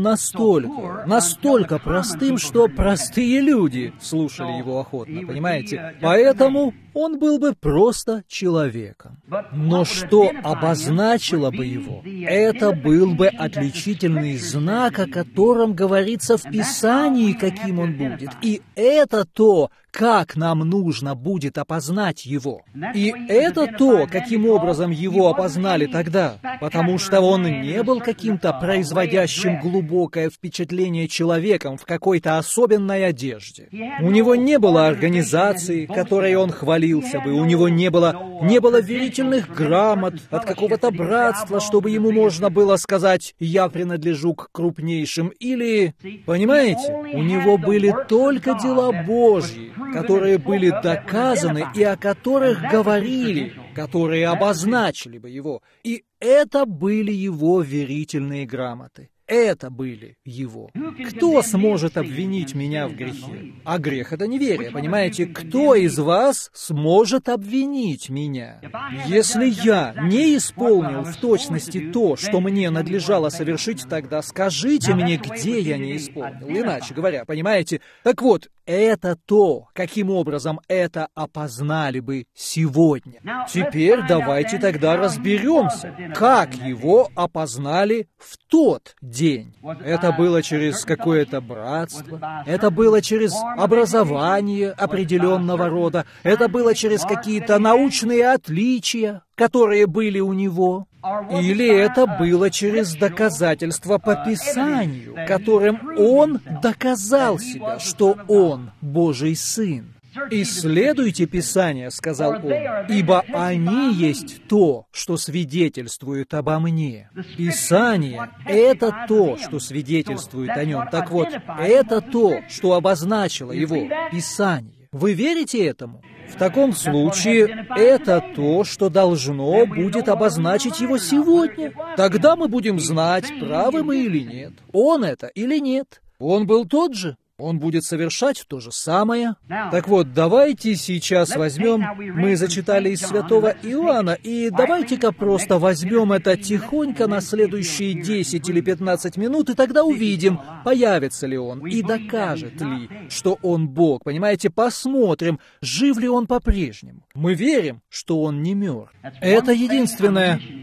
настолько простым, что простые люди слушали его охотно, понимаете? Поэтому он был бы просто человеком. Но что обозначило бы его? Это был бы отличительный знак, о котором говорится в Писании, каким он будет. И это то, как нам нужно будет опознать его. И это то, каким образом его опознали тогда, потому что он не был каким-то производящим глубокое впечатление человеком в какой-то особенной одежде. У него не было организации, которой он хвалился бы, у него не было верительных грамот от какого-то братства, чтобы ему можно было сказать: «Я принадлежу к крупнейшим», или, понимаете, у него были только дела Божьи, которые были доказаны и о которых говорили, которые обозначили бы его. И это были его верительные грамоты. Это были его. Кто сможет обвинить меня в грехе? А грех — это неверие, понимаете? Кто из вас сможет обвинить меня? Если я не исполнил в точности то, что мне надлежало совершить, тогда скажите мне, где я не исполнил. Иначе говоря, понимаете? Так вот, это то, каким образом это опознали бы сегодня. Теперь давайте тогда разберемся, как его опознали в тот день. Это было через какое-то братство, это было через образование определенного рода, это было через какие-то научные отличия, которые были у него. Или это было через доказательства по Писанию, которым он доказал себя, что он Божий Сын. «Исследуйте Писание», — сказал он, «ибо они есть то, что свидетельствует обо мне». Писание — это то, что свидетельствует о нем. Так вот, это то, что обозначило его, Писание. Вы верите этому? В таком случае, это то, что должно будет обозначить его сегодня. Тогда мы будем знать, правы мы или нет. Он это или нет. Он был тот же. Он будет совершать то же самое. Так вот, давайте сейчас возьмем, мы зачитали из Святого Иоанна, и давайте-ка просто возьмем это тихонько на следующие 10 или 15 минут, и тогда увидим, появится ли он, и докажет ли, что он Бог. Понимаете, посмотрим, жив ли он по-прежнему. Мы верим, что он не мертв. Это единственное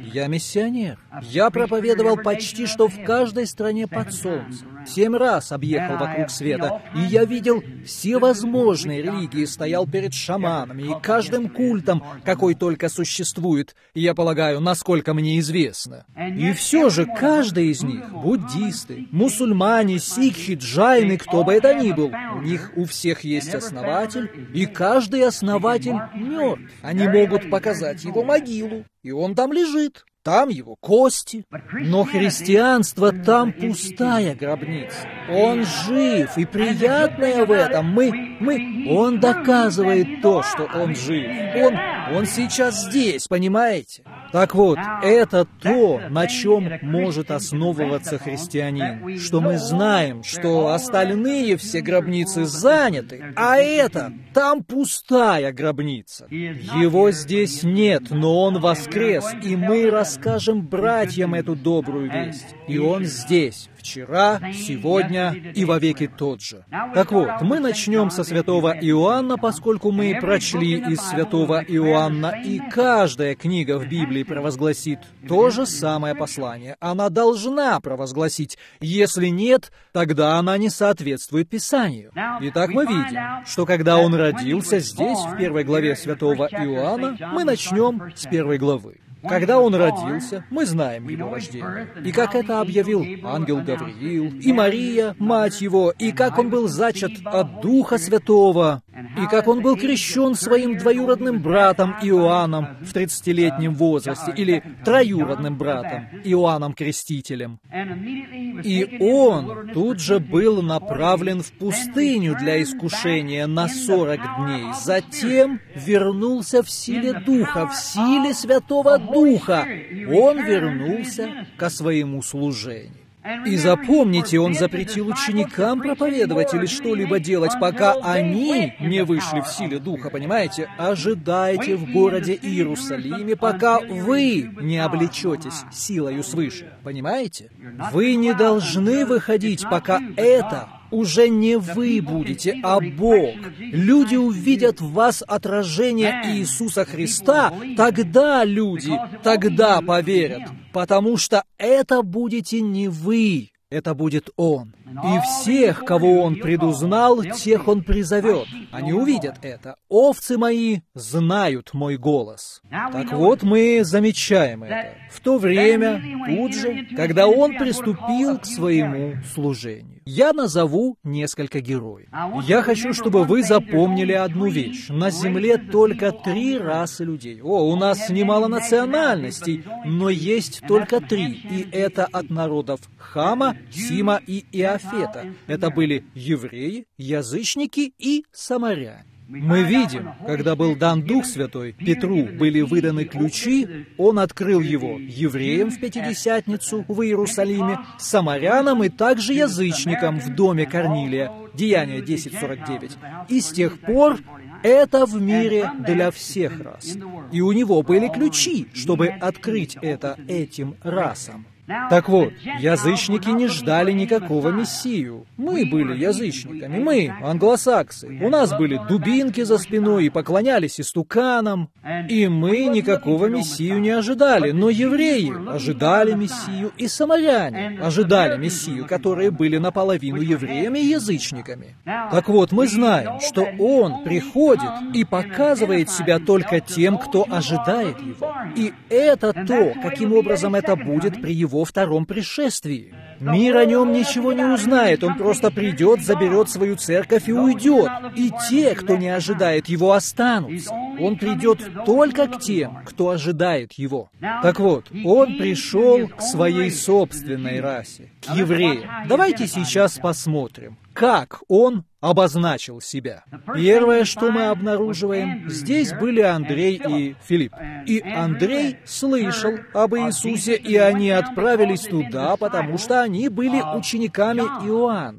Я миссионер. Я проповедовал почти что в каждой стране под солнцем. 7 раз объехал вокруг света, и я видел все возможные религии, стоял перед шаманами и каждым культом, какой только существует, я полагаю, насколько мне известно. И все же каждый из них, буддисты, мусульмане, сикхи, джайны, кто бы это ни был, у них у всех есть основатель, и каждый основатель мертв. Они могут показать его могилу, и он там лежит. Там его кости. Но христианство там пустая гробница. Он жив, и приятное в этом он доказывает то, что он жив. Он сейчас здесь, понимаете? Так вот, это то, на чем может основываться христианин, что мы знаем, что остальные все гробницы заняты, а это там пустая гробница. Его здесь нет, но он воскрес, и мы расскажем братьям эту добрую весть. И он здесь, вчера, сегодня и вовеки тот же. Так вот, мы начнем со святого Иоанна, поскольку мы прочли из святого Иоанна, и каждая книга в Библии провозгласит то же самое послание. Она должна провозгласить. Если нет, тогда она не соответствует Писанию. Итак, мы видим, что когда он родился здесь, в 1 главе святого Иоанна, мы начнем с 1 главы. Когда он родился, мы знаем его рождение, и как это объявил ангел Гавриил, и Мария, мать его, и как он был зачат от Духа Святого, и как он был крещен своим двоюродным братом Иоанном в 30-летнем возрасте, или троюродным братом Иоанном Крестителем. И он тут же был направлен в пустыню для искушения на 40 дней, затем вернулся в силе Духа, в силе Святого Духа. Он вернулся ко своему служению. И запомните, он запретил ученикам проповедовать или что-либо делать, пока они не вышли в силе Духа, понимаете? Ожидайте в городе Иерусалиме, пока вы не облечетесь силою свыше, понимаете? Вы не должны выходить, пока это уже не вы будете, а Бог. Люди увидят в вас отражение Иисуса Христа, тогда люди, тогда поверят, потому что это будете не вы, это будет Он. И всех, кого Он предузнал, тех Он призовет. Они увидят это. Овцы мои знают мой голос. Так вот, мы замечаем это. В то время, тут же, когда Он приступил к своему служению. Я назову несколько героев. Я хочу, чтобы вы запомнили одну вещь. На земле только 3 расы людей. У нас немало национальностей, но есть только 3. И это от народов Хама, Сима и Иафета. Это были евреи, язычники и самаряне. Мы видим, когда был дан Дух Святой, Петру были выданы ключи, он открыл его евреям в Пятидесятницу в Иерусалиме, самарянам и также язычникам в доме Корнилия, Деяния 10:49. И с тех пор это в мире для всех рас. И у него были ключи, чтобы открыть это этим расам. Так вот, язычники не ждали никакого мессию. Мы были язычниками, мы, англосаксы. У нас были дубинки за спиной и поклонялись истуканам. И мы никакого мессию не ожидали. Но евреи ожидали мессию, и самаряне ожидали мессию, которые были наполовину евреями и язычниками. Так вот, мы знаем, что Он приходит и показывает себя только тем, кто ожидает Его. И это то, каким образом это будет при Его втором пришествии. Мир о нем ничего не узнает, он просто придет, заберет свою церковь и уйдет. И те, кто не ожидает его, останутся. Он придет только к тем, кто ожидает его. Так вот, он пришел к своей собственной расе, к евреям. Давайте сейчас посмотрим, как он обозначил себя. Первое, что мы обнаруживаем, здесь были Андрей и Филипп. И Андрей слышал об Иисусе, и они отправились туда, потому что они были учениками Иоанна.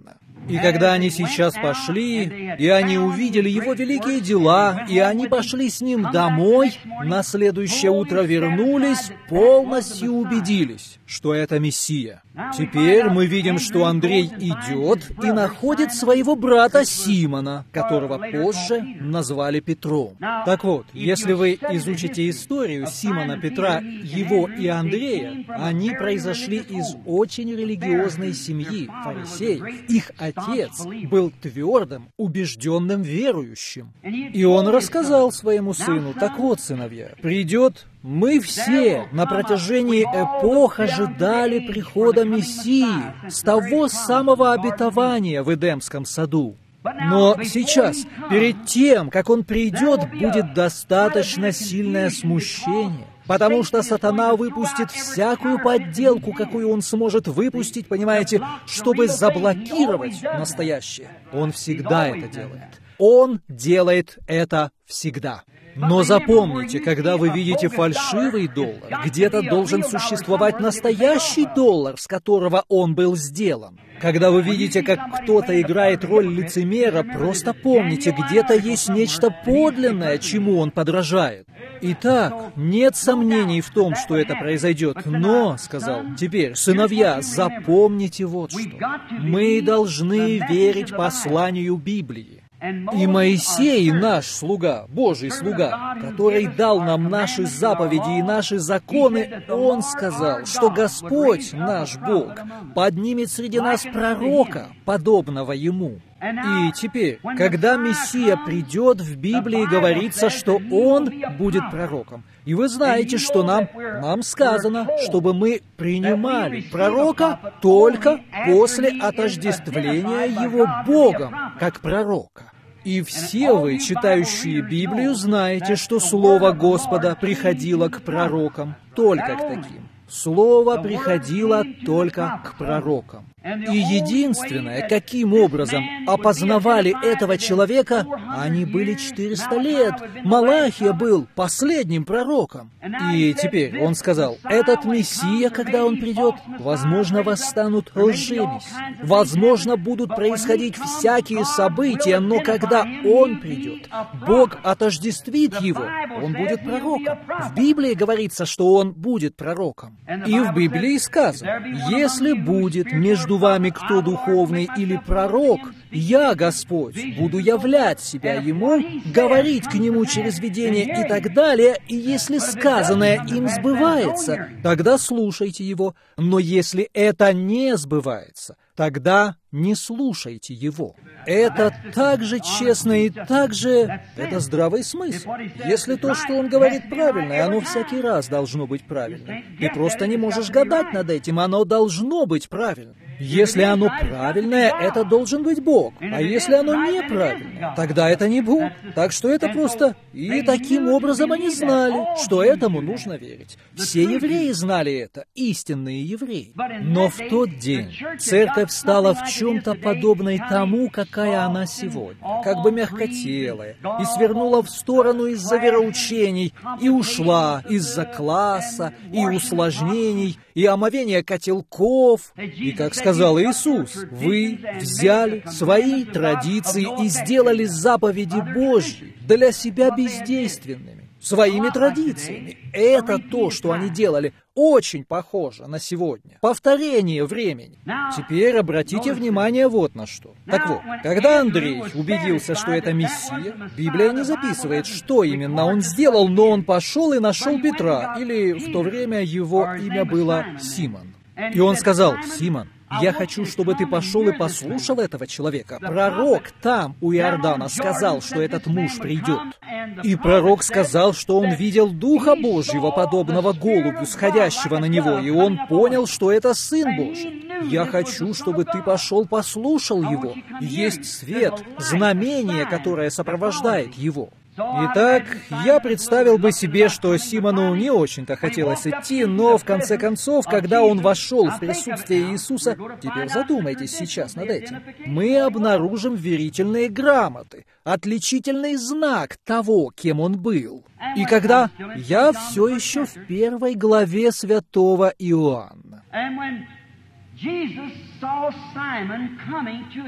И когда они сейчас пошли, и они увидели его великие дела, и они пошли с ним домой, на следующее утро вернулись, полностью убедились, что это Мессия. Теперь мы видим, что Андрей идет и находит своего брата Симона, которого позже назвали Петром. Так вот, если вы изучите историю Симона, Петра, его и Андрея, они произошли из очень религиозной семьи, фарисеев. Их отец был твердым, убежденным верующим. И он рассказал своему сыну: так вот, сыновья, придет... Мы все на протяжении эпох ожидали прихода Мессии с того самого обетования в Эдемском саду. Но сейчас, перед тем, как Он придет, будет достаточно сильное смущение, потому что сатана выпустит всякую подделку, какую он сможет выпустить, понимаете, чтобы заблокировать настоящее. Он всегда это делает. Он делает это всегда. Но запомните, когда вы видите фальшивый доллар, где-то должен существовать настоящий доллар, с которого он был сделан. Когда вы видите, как кто-то играет роль лицемера, просто помните, где-то есть нечто подлинное, чему он подражает. Итак, нет сомнений в том, что это произойдет, но, сказал, теперь, сыновья, запомните вот что. Мы должны верить посланию Библии. И Моисей, наш слуга, Божий слуга, который дал нам наши заповеди и наши законы, он сказал, что Господь, наш Бог, поднимет среди нас пророка, подобного ему. И теперь, когда Мессия придет, в Библии говорится, что Он будет пророком. И вы знаете, что нам сказано, чтобы мы принимали пророка только после отождествления его Богом, как пророка. И все вы, читающие Библию, знаете, что Слово Господа приходило к пророкам, только к таким. Слово приходило только к пророкам. И единственное, каким образом опознавали этого человека, они были 400 лет. Малахия был последним пророком. И теперь он сказал, этот Мессия, когда он придет, возможно, восстанут лжемессии. Возможно, будут происходить всякие события, но когда он придет, Бог отождествит его, он будет пророком. В Библии говорится, что он будет пророком. И в Библии сказано, если будет между вами кто духовный или пророк, я, Господь, буду являть себя ему, говорить к нему через видение и так далее, и если сказанное им сбывается, тогда слушайте его, но если это не сбывается, тогда не слушайте его. Это так же честно и так же... Это здравый смысл. Если то, что он говорит, правильное, оно всякий раз должно быть правильным. Ты просто не можешь гадать над этим, оно должно быть правильным. Если оно правильное, это должен быть Бог. А если оно неправильное, тогда это не Бог. Так что это просто... И таким образом они знали, что этому нужно верить. Все евреи знали это, истинные евреи. Но в тот день церковь стала в чем-то подобной тому, какая она сегодня, как бы мягкотелая, и свернула в сторону из-за вероучений, и ушла из-за класса, и усложнений, и омовения котелков. И, как сказал Иисус, вы взяли свои традиции и сделали заповеди Божьи для себя бездейственными, своими традициями. Это то, что они делали, очень похоже на сегодня. Повторение времени. Теперь обратите внимание вот на что. Так вот, когда Андрей убедился, что это Мессия, Библия не записывает, что именно он сделал, но он пошел и нашел Петра, или в то время его имя было Симон. И он сказал, Симон, я хочу, чтобы ты пошел и послушал этого человека. Пророк там, у Иордана, сказал, что этот муж придет. И пророк сказал, что он видел Духа Божьего, подобного голубю, сходящего на него, и он понял, что это Сын Божий. Я хочу, чтобы ты пошел послушал его. Есть свет, знамение, которое сопровождает его. Итак, я представил бы себе, что Симону не очень-то хотелось идти, но в конце концов, когда он вошел в присутствие Иисуса, теперь задумайтесь сейчас над этим, мы обнаружим верительные грамоты, отличительный знак того, кем он был. И когда я все еще в 1 главе святого Иоанна.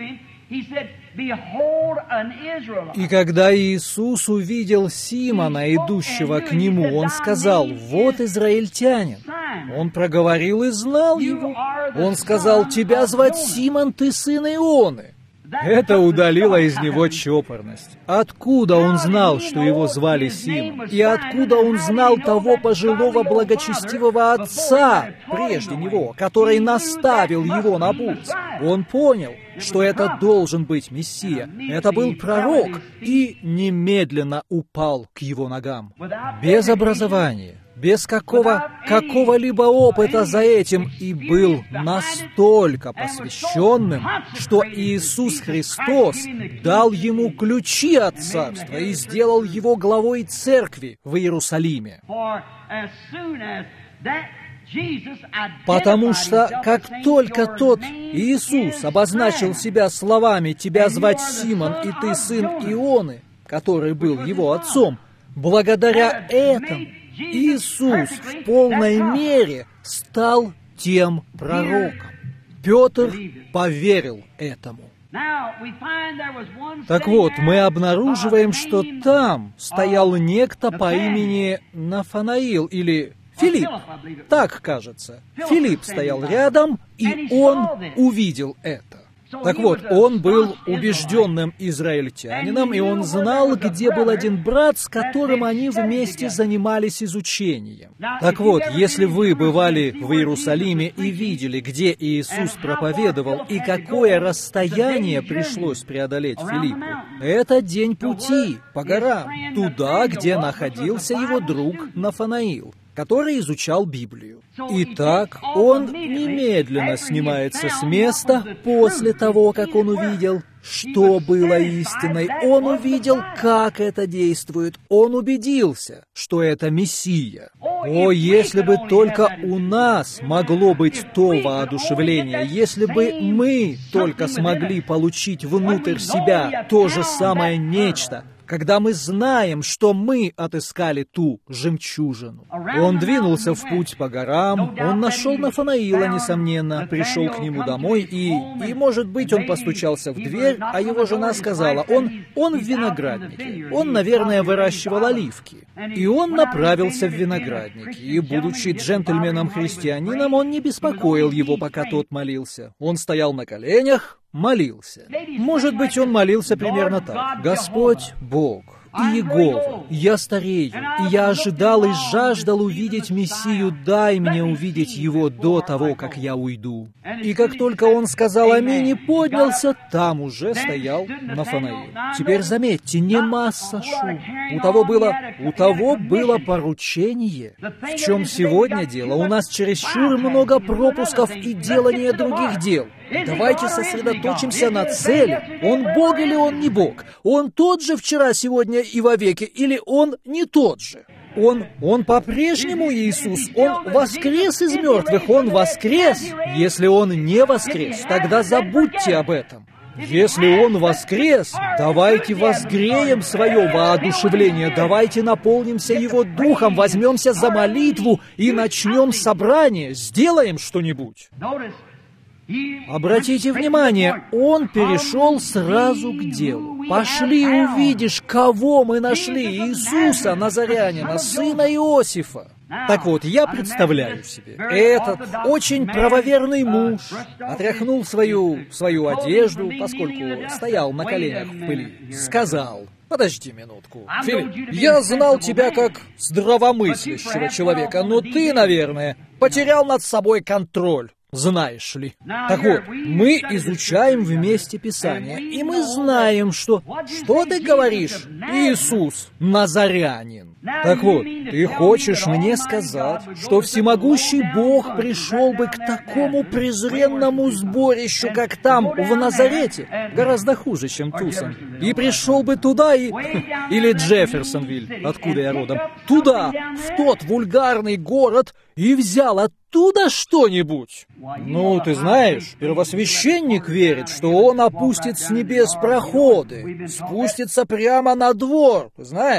И когда Иисус увидел Симона, идущего к Нему, Он сказал: «Вот израильтянин». Он проговорил и знал его. Он сказал: «Тебя звать Симон, ты сын Ионы». Это удалило из него чопорность. Откуда он знал, что его звали Симон? И откуда он знал того пожилого благочестивого отца прежде него, который наставил его на путь? Он понял, что это должен быть Мессия. Это был пророк, и немедленно упал к его ногам. Без образования, без какого-либо опыта за этим, и был настолько посвященным, что Иисус Христос дал ему ключи от Царства и сделал его главой церкви в Иерусалиме. Потому что как только тот Иисус обозначил себя словами «Тебя звать Симон, и ты сын Ионы», который был его отцом, благодаря этому Иисус в полной мере стал тем пророком. Петр поверил этому. Так вот, мы обнаруживаем, что там стоял некто по имени Нафанаил или Филипп, так кажется. Филипп стоял рядом, и он увидел это. Так вот, он был убежденным израильтянином, и он знал, где был один брат, с которым они вместе занимались изучением. Так вот, если вы бывали в Иерусалиме и видели, где Иисус проповедовал, и какое расстояние пришлось преодолеть Филиппу, это день пути по горам, туда, где находился его друг Нафанаил, который изучал Библию. Итак, он немедленно снимается с места после того, как он увидел, что было истиной. Он увидел, как это действует. Он убедился, что это Мессия. О, если бы только у нас могло быть то воодушевление, если бы мы только смогли получить внутрь себя то же самое нечто, когда мы знаем, что мы отыскали ту жемчужину. Он двинулся в путь по горам, он нашел Нафанаила, несомненно, пришел к нему домой, и, может быть, он постучался в дверь, а его жена сказала: он в винограднике, он, наверное, выращивал оливки. И он направился в виноградник, и, будучи джентльменом-христианином, он не беспокоил его, пока тот молился. Он стоял на коленях, молился. Может быть, он молился примерно так: «Господь Бог и Иегова, я старею, и я ожидал и жаждал увидеть Мессию, дай мне увидеть Его до того, как я уйду». И как только он сказал «Аминь» и поднялся, там уже стоял Нафанаил. Теперь заметьте, не масса шума. У того было поручение. В чем сегодня дело? У нас чересчур много пропусков и делания других дел. Давайте сосредоточимся на цели. Он Бог или он не Бог? Он тот же вчера, сегодня и вовеки, или он не тот же? Он по-прежнему Иисус, Он воскрес из мертвых, Он воскрес. Если Он не воскрес, тогда забудьте об этом. Если Он воскрес, давайте возгреем свое воодушевление, давайте наполнимся Его Духом, возьмемся за молитву и начнем собрание, сделаем что-нибудь. Обратите внимание, он перешел сразу к делу. Пошли, увидишь, кого мы нашли: Иисуса Назарянина, сына Иосифа. Так вот, я представляю себе, этот очень правоверный муж отряхнул свою одежду, поскольку стоял на коленях в пыли, сказал: «Подожди минутку, Филипп, я знал тебя как здравомыслящего человека, но ты, наверное, потерял над собой контроль. Знаешь ли. Так вот, мы изучаем вместе Писание, и мы знаем, что ты говоришь, Иисус Назарянин. Так вот, ты хочешь мне сказать, что всемогущий Бог пришел бы к такому презренному сборищу, как там, в Назарете, гораздо хуже, чем Тусон, и пришел бы туда или Джефферсонвиль, откуда я родом, туда, в тот вульгарный город, и взял оттуда что-нибудь? Ну, ты знаешь, первосвященник верит, что он опустит с небес проходы, спустится прямо на двор, знаешь.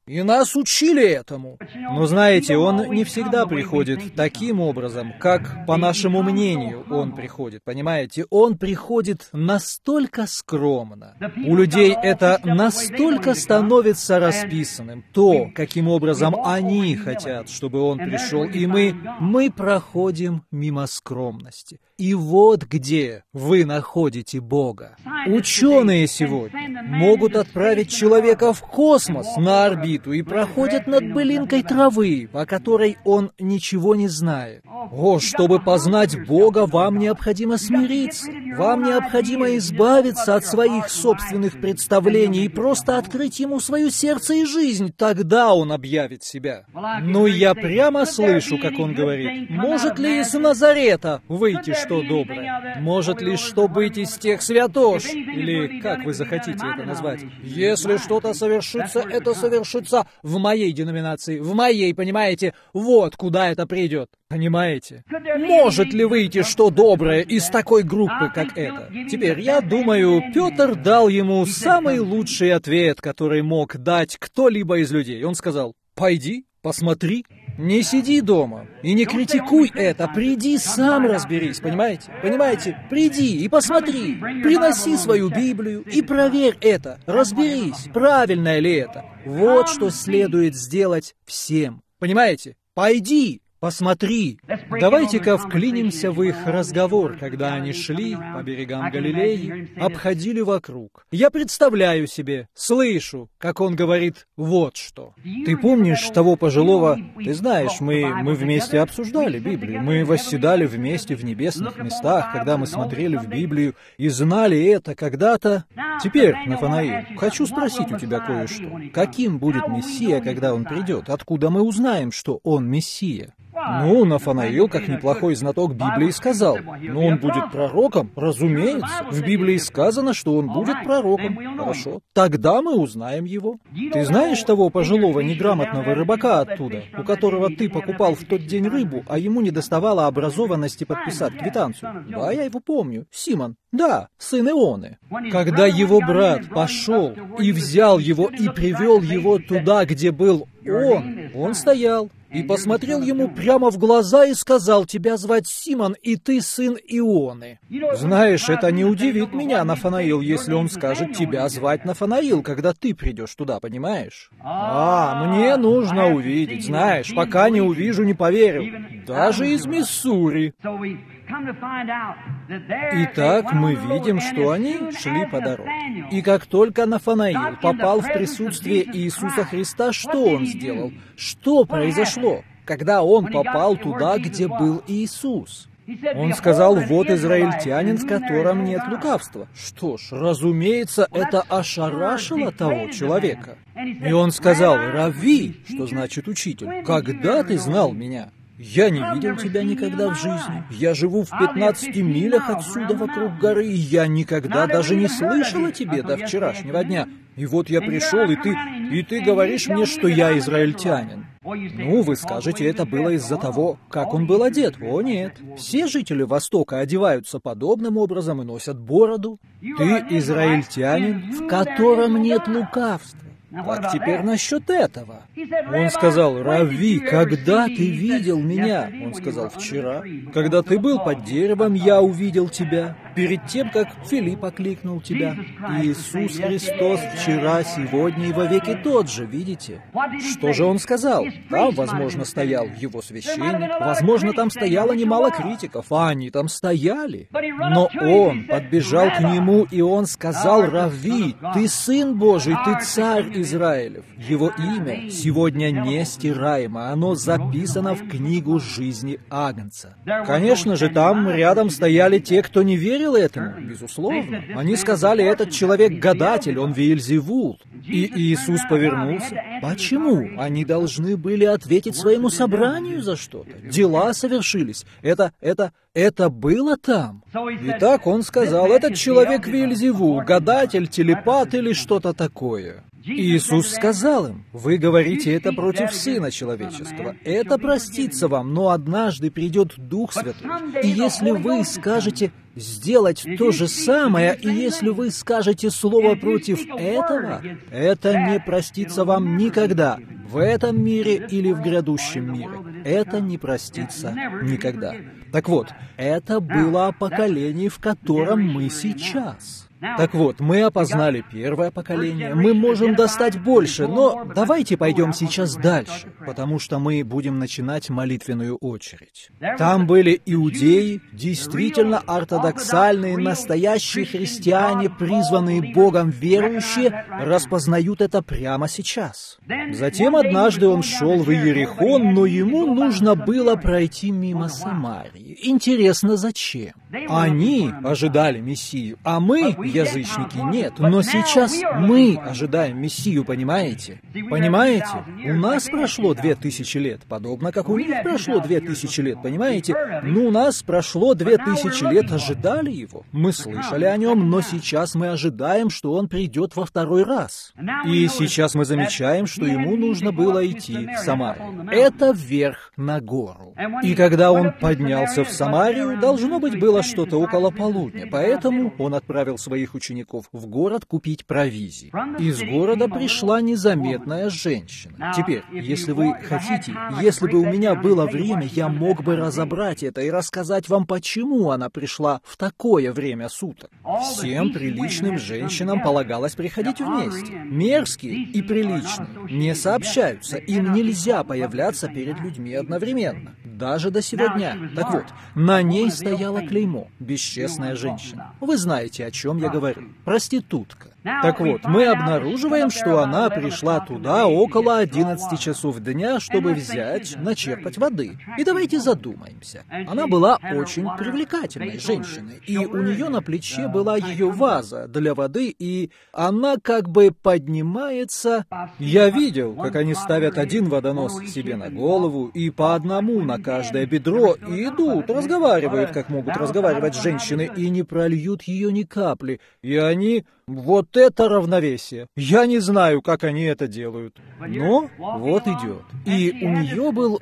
И нас учили этому. Но знаете, он не всегда приходит таким образом, как, по нашему мнению, он приходит. Понимаете? Он приходит настолько скромно. У людей это настолько становится расписанным. То, каким образом они хотят, чтобы он пришел. И мы проходим мимо скромности. И вот где вы находите Бога. Ученые сегодня могут отправить человека в космос на орбиту и проходят над былинкой травы, о которой он ничего не знает. О, чтобы познать Бога, вам необходимо смириться. Вам необходимо избавиться от своих собственных представлений и просто открыть Ему свое сердце и жизнь. Тогда Он объявит себя. Но я прямо слышу, как Он говорит, может ли из Назарета выйти что доброе? Может ли что быть из тех святош? Или как вы захотите это назвать? Если что-то совершится, это совершится в моей деноминации, в моей, понимаете? Вот куда это придет. Понимаете? Может ли выйти что доброе из такой группы, как эта? Теперь, я думаю, Петр дал ему самый лучший ответ, который мог дать кто-либо из людей. Он сказал, пойди, посмотри. Не сиди дома и не критикуй это, приди сам разберись, понимаете? Понимаете? Приди и посмотри, приноси свою Библию и проверь это, разберись, правильно ли это. Вот что следует сделать всем, понимаете? Пойди, посмотри. Давайте-ка вклинимся в их разговор, когда они шли по берегам Галилеи, обходили вокруг. Я представляю себе, слышу, как он говорит вот что. Ты помнишь того пожилого? Ты знаешь, мы вместе обсуждали Библию, мы восседали вместе в небесных местах, когда мы смотрели в Библию и знали это когда-то. Теперь, Нафанаил, хочу спросить у тебя кое-что. Каким будет Мессия, когда он придет? Откуда мы узнаем, что он Мессия? Ну, Нафанаил, как неплохой знаток Библии, сказал, он будет пророком, разумеется. В Библии сказано, что он будет пророком. Хорошо, тогда мы узнаем его. Ты знаешь того пожилого неграмотного рыбака оттуда, у которого ты покупал в тот день рыбу, а ему не доставало образованности подписать квитанцию? Да, я его помню. Симон. Да, сын Ионы. Когда его брат пошел и взял его и привел его туда, где был он стоял и посмотрел ему прямо в глаза и сказал, тебя звать Симон, и ты сын Ионы. Знаешь, это не удивит меня, Нафанаил, если он скажет, тебя звать Нафанаил, когда ты придешь туда, понимаешь? Мне нужно увидеть, знаешь, пока не увижу, не поверю. Даже из Миссури. Итак, мы видим, что они шли по дороге. И как только Нафанаил попал в присутствие Иисуса Христа, что он сделал? Что произошло, когда он попал туда, где был Иисус? Он сказал, вот израильтянин, в котором нет лукавства. Что ж, разумеется, это ошарашило того человека. И он сказал, Равви, что значит учитель, когда ты знал меня? Я не видел тебя никогда в жизни. Я живу в 15 милях отсюда вокруг горы, и я никогда даже не слышал о тебе до вчерашнего дня. И вот я пришел, и ты говоришь мне, что я израильтянин. Ну, вы скажете, это было из-за того, как он был одет. О, нет. Все жители Востока одеваются подобным образом и носят бороду. Ты израильтянин, в котором нет лукавства. Так теперь насчет этого. Он сказал, Равви, когда ты видел меня? Он сказал, вчера. Когда ты был под деревом, я увидел тебя. Перед тем, как Филипп окликнул тебя. Иисус Христос вчера, сегодня и вовеки тот же, видите? Что же он сказал? Там, возможно, стоял его священник, возможно, там стояло немало критиков, а они там стояли. Но он подбежал к нему, и он сказал, Равви, ты Сын Божий, ты Царь Израилев. Его имя сегодня нестираемо, оно записано в книгу жизни Агнца. Конечно же, там рядом стояли те, кто не верил этому, безусловно. Они сказали, этот человек гадатель, он Веельзевул. И Иисус повернулся. Почему? Они должны были ответить своему собранию за что-то. Дела совершились. Это было там. Итак, он сказал, этот человек Веельзевул, гадатель, телепат или что-то такое. Иисус сказал им, вы говорите это против Сына Человеческого. Это простится вам, но однажды придет Дух Святой. И если вы скажете, сделать то же самое, и если вы скажете слово против этого, это не простится вам никогда, в этом мире или в грядущем мире. Это не простится никогда. Так вот, это было о поколении, в котором мы сейчас. Так вот, мы опознали первое поколение, мы можем достать больше, но давайте пойдем сейчас дальше, потому что мы будем начинать молитвенную очередь. Там были иудеи, действительно ортодоксальные, настоящие христиане, призванные Богом верующие, распознают это прямо сейчас. Затем однажды он шел в Иерихон, но ему нужно было пройти мимо Самарии. Интересно, зачем? Они ожидали Мессию, а мы, язычники, нет. Но сейчас мы ожидаем Мессию, понимаете? Понимаете? У нас прошло 2000 лет, подобно как у них прошло 2000 лет, понимаете? Ну, у нас прошло 2000 лет, ожидали его. Мы слышали о нем, но сейчас мы ожидаем, что он придет во второй раз. И сейчас мы замечаем, что ему нужно было идти в Самарию. Это вверх на гору. И когда он поднялся в Самарию, должно быть, было что-то около полудня, поэтому он отправил своих учеников в город купить провизии. Из города пришла незаметная женщина. Теперь, если вы хотите, если бы у меня было время, я мог бы разобрать это и рассказать вам, почему она пришла в такое время суток. Всем приличным женщинам полагалось приходить вместе. Мерзкие и приличные не сообщаются, им нельзя появляться перед людьми одновременно, даже до сего дня. Так вот, на ней стояло клеймо «Бесчестная женщина». Вы знаете, о чем я говорю. Проститутка. Так вот, мы обнаруживаем, что она пришла туда около 11 часов дня, чтобы взять, начерпать воды. И давайте задумаемся. Она была очень привлекательной женщиной, и у нее на плече была ее ваза для воды, и она как бы поднимается. Я видел, как они ставят один водонос себе на голову и по одному на каждое бедро, и идут, разговаривают, как могут разговаривать женщины, и не прольют ее ни капли. И они... Вот это равновесие! Я не знаю, как они это делают. Но вот идет. И у нее был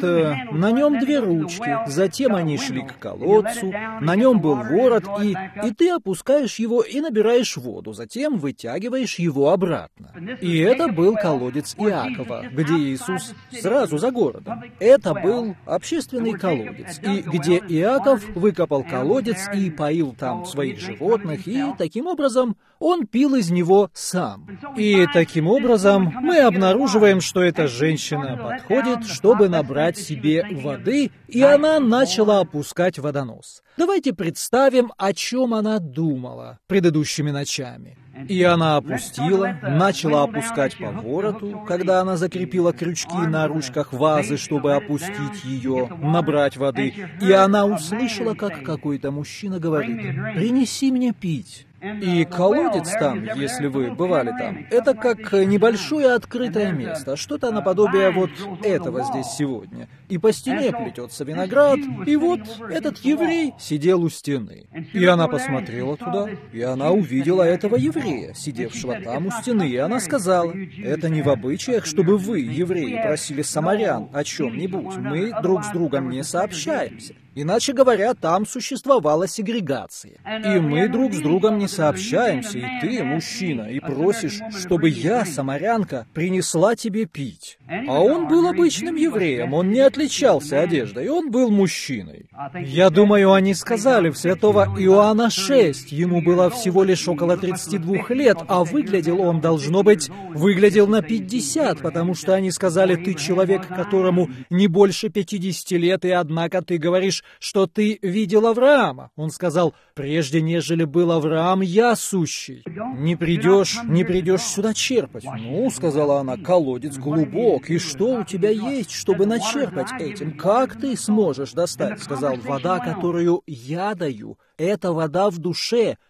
на нем 2 ручки. Затем они шли к колодцу. На нем был ворот, и ты опускаешь его и набираешь воду. Затем вытягиваешь его обратно. И это был колодец Иакова, где Иисус сразу за городом. Это был общественный колодец, и где Иаков выкопал колодец и поил там своих животных, и таким образом он пил из него сам. И таким образом мы обнаруживаем, что эта женщина подходит, чтобы набрать себе воды, и она начала опускать водонос. Давайте представим, о чем она думала предыдущими ночами. И она опустила, начала опускать по вороту, когда она закрепила крючки на ручках вазы, чтобы опустить ее, набрать воды. И она услышала, как какой-то мужчина говорит: «Принеси мне пить». И колодец там, если вы бывали там, это как небольшое открытое место, что-то наподобие вот этого здесь сегодня. И по стене плетется виноград, и вот этот еврей сидел у стены. И она посмотрела туда, и она увидела этого еврея, сидевшего там у стены, и она сказала: «Это не в обычаях, чтобы вы, евреи, просили самарян о чем-нибудь, мы друг с другом не сообщаемся». Иначе говоря, там существовала сегрегация. И мы друг с другом не сообщаемся, и ты, мужчина, и просишь, чтобы я, самарянка, принесла тебе пить. А он был обычным евреем, он не отличался одеждой, он был мужчиной. Я думаю, они сказали в святого Иоанна 6, ему было всего лишь около 32 лет, а выглядел он, должно быть, выглядел на 50, потому что они сказали: ты человек, которому не больше 50 лет, и однако ты говоришь, что ты видел Авраама. Он сказал: прежде нежели был Авраам, я сущий. Не придешь сюда черпать. Ну, сказала она, колодец глубок, и что у тебя есть, чтобы начерпать этим? Как ты сможешь достать? Сказал: вода, которую я даю, это вода в душе,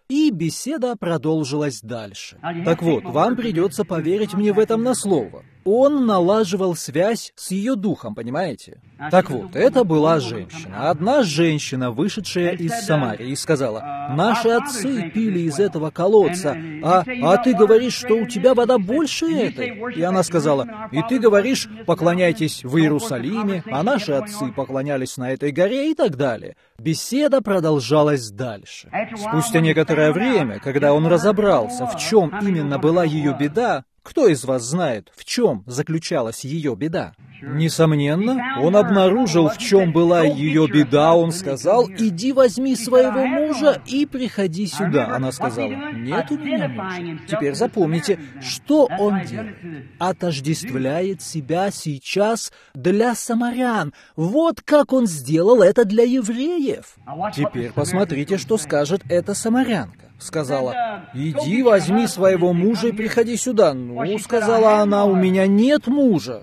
И беседа продолжилась дальше. Так вот, вам придется поверить мне в этом на слово. Он налаживал связь с ее духом, понимаете? Так вот, это была женщина. Одна женщина, вышедшая из Самарии, сказала: «Наши отцы пили из этого колодца, а ты говоришь, что у тебя вода больше этой?» И она сказала: «И ты говоришь, поклоняйтесь в Иерусалиме, а наши отцы поклонялись на этой горе» и так далее. Беседа продолжалась дальше. Спустя некоторое время, когда он разобрался, в чем именно была ее беда, кто из вас знает, в чем заключалась ее беда? Несомненно, он обнаружил, в чем была ее беда. Он сказал: «Иди возьми своего мужа и приходи сюда». Она сказала: «Нет у меня мужа». Теперь запомните, что он делает. Отождествляет себя сейчас для самарян. Вот как он сделал это для евреев. Теперь посмотрите, что скажет эта самарянка. Сказала: «Иди, возьми своего мужа и приходи сюда». «Ну, — сказала она, — у меня нет мужа».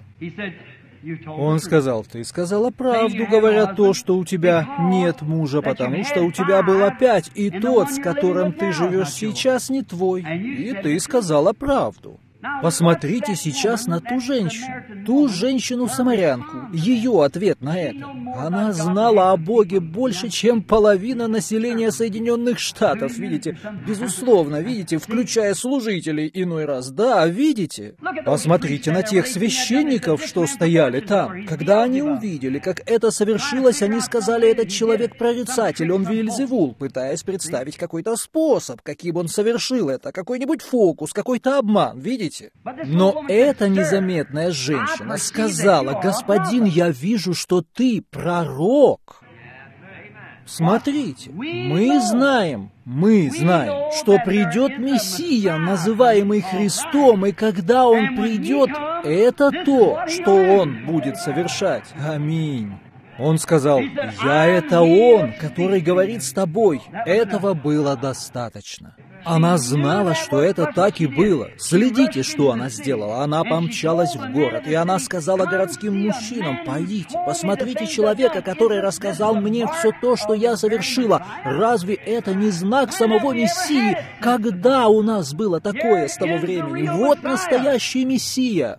Он сказал: «Ты сказала правду, говоря то, что у тебя нет мужа, потому что у тебя было 5, и тот, с которым ты живешь сейчас, не твой. И ты сказала правду». Посмотрите сейчас на ту женщину-самарянку, ее ответ на это. Она знала о Боге больше, чем половина населения Соединенных Штатов, видите? Безусловно, видите, включая служителей иной раз. Да, видите? Посмотрите на тех священников, что стояли там. Когда они увидели, как это совершилось, они сказали: «Этот человек прорицатель, он Веельзевул», пытаясь представить какой-то способ, каким он совершил это, какой-нибудь фокус, какой-то обман, видите? Но эта незаметная женщина сказала: «Господин, я вижу, что ты пророк». Смотрите, мы знаем, что придет Мессия, называемый Христом, и когда Он придет, это то, что Он будет совершать. Аминь. Он сказал: «Я — это Он, который говорит с тобой». Этого было достаточно. Она знала, что это так и было. Следите, что она сделала. Она помчалась в город, и она сказала городским мужчинам: «Пойдите, посмотрите человека, который рассказал мне все то, что я совершила. Разве это не знак самого Мессии? Когда у нас было такое с того времени? Вот настоящий Мессия».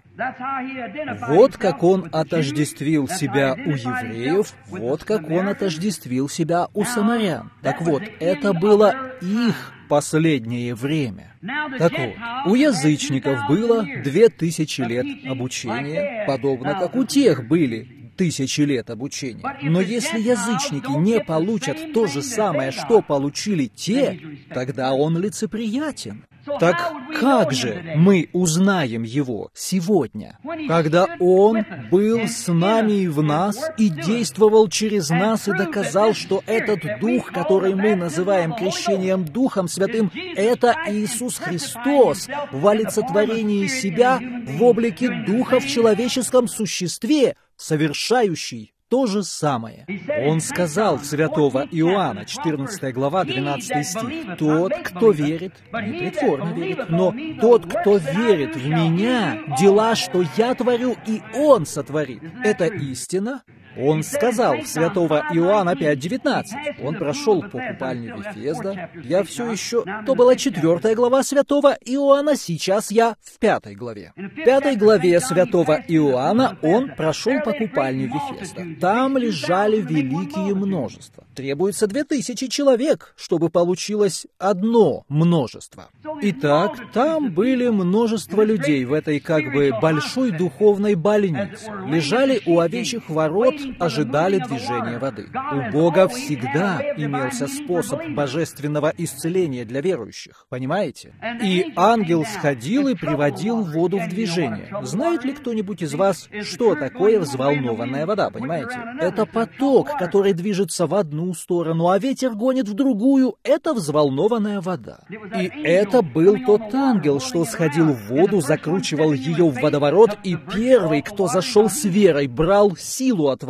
Вот как он отождествил себя у евреев, вот как он отождествил себя у самарян. Так вот, это было их последнее время. Так вот, у язычников было 2000 лет обучения, подобно как у тех были 1000 лет обучения. Но если язычники не получат то же самое, что получили те, тогда он лицеприятен. Так как же мы узнаем Его сегодня, когда Он был с нами и в нас, и действовал через нас, и доказал, что этот Дух, который мы называем крещением Духом Святым, это Иисус Христос в олицетворении себя в облике Духа в человеческом существе, совершающий то же самое. Он сказал в святого Иоанна, 14 глава, 12 стих: «Тот, кто верит, не притворно верит, но тот, кто верит в Меня, дела, что Я творю, и Он сотворит». Это истина. Он сказал в святого Иоанна 5:19. Он прошел по купальне Вифезда. Я все еще... То была 4 глава святого Иоанна, сейчас я в 5 главе. В 5 главе святого Иоанна он прошел по купальне Вифезда. Там лежали великие множества. Требуется 2000 человек, чтобы получилось одно множество. Итак, там были множество людей в этой как бы большой духовной больнице. Лежали у овечьих ворот, ожидали движения воды. У Бога всегда имелся способ божественного исцеления для верующих, понимаете? И ангел сходил и приводил воду в движение. Знает ли кто-нибудь из вас, что такое взволнованная вода, понимаете? Это поток, который движется в одну сторону, а ветер гонит в другую. Это взволнованная вода. И это был тот ангел, что сходил в воду, закручивал ее в водоворот, и первый, кто зашел с верой, брал силу от воды.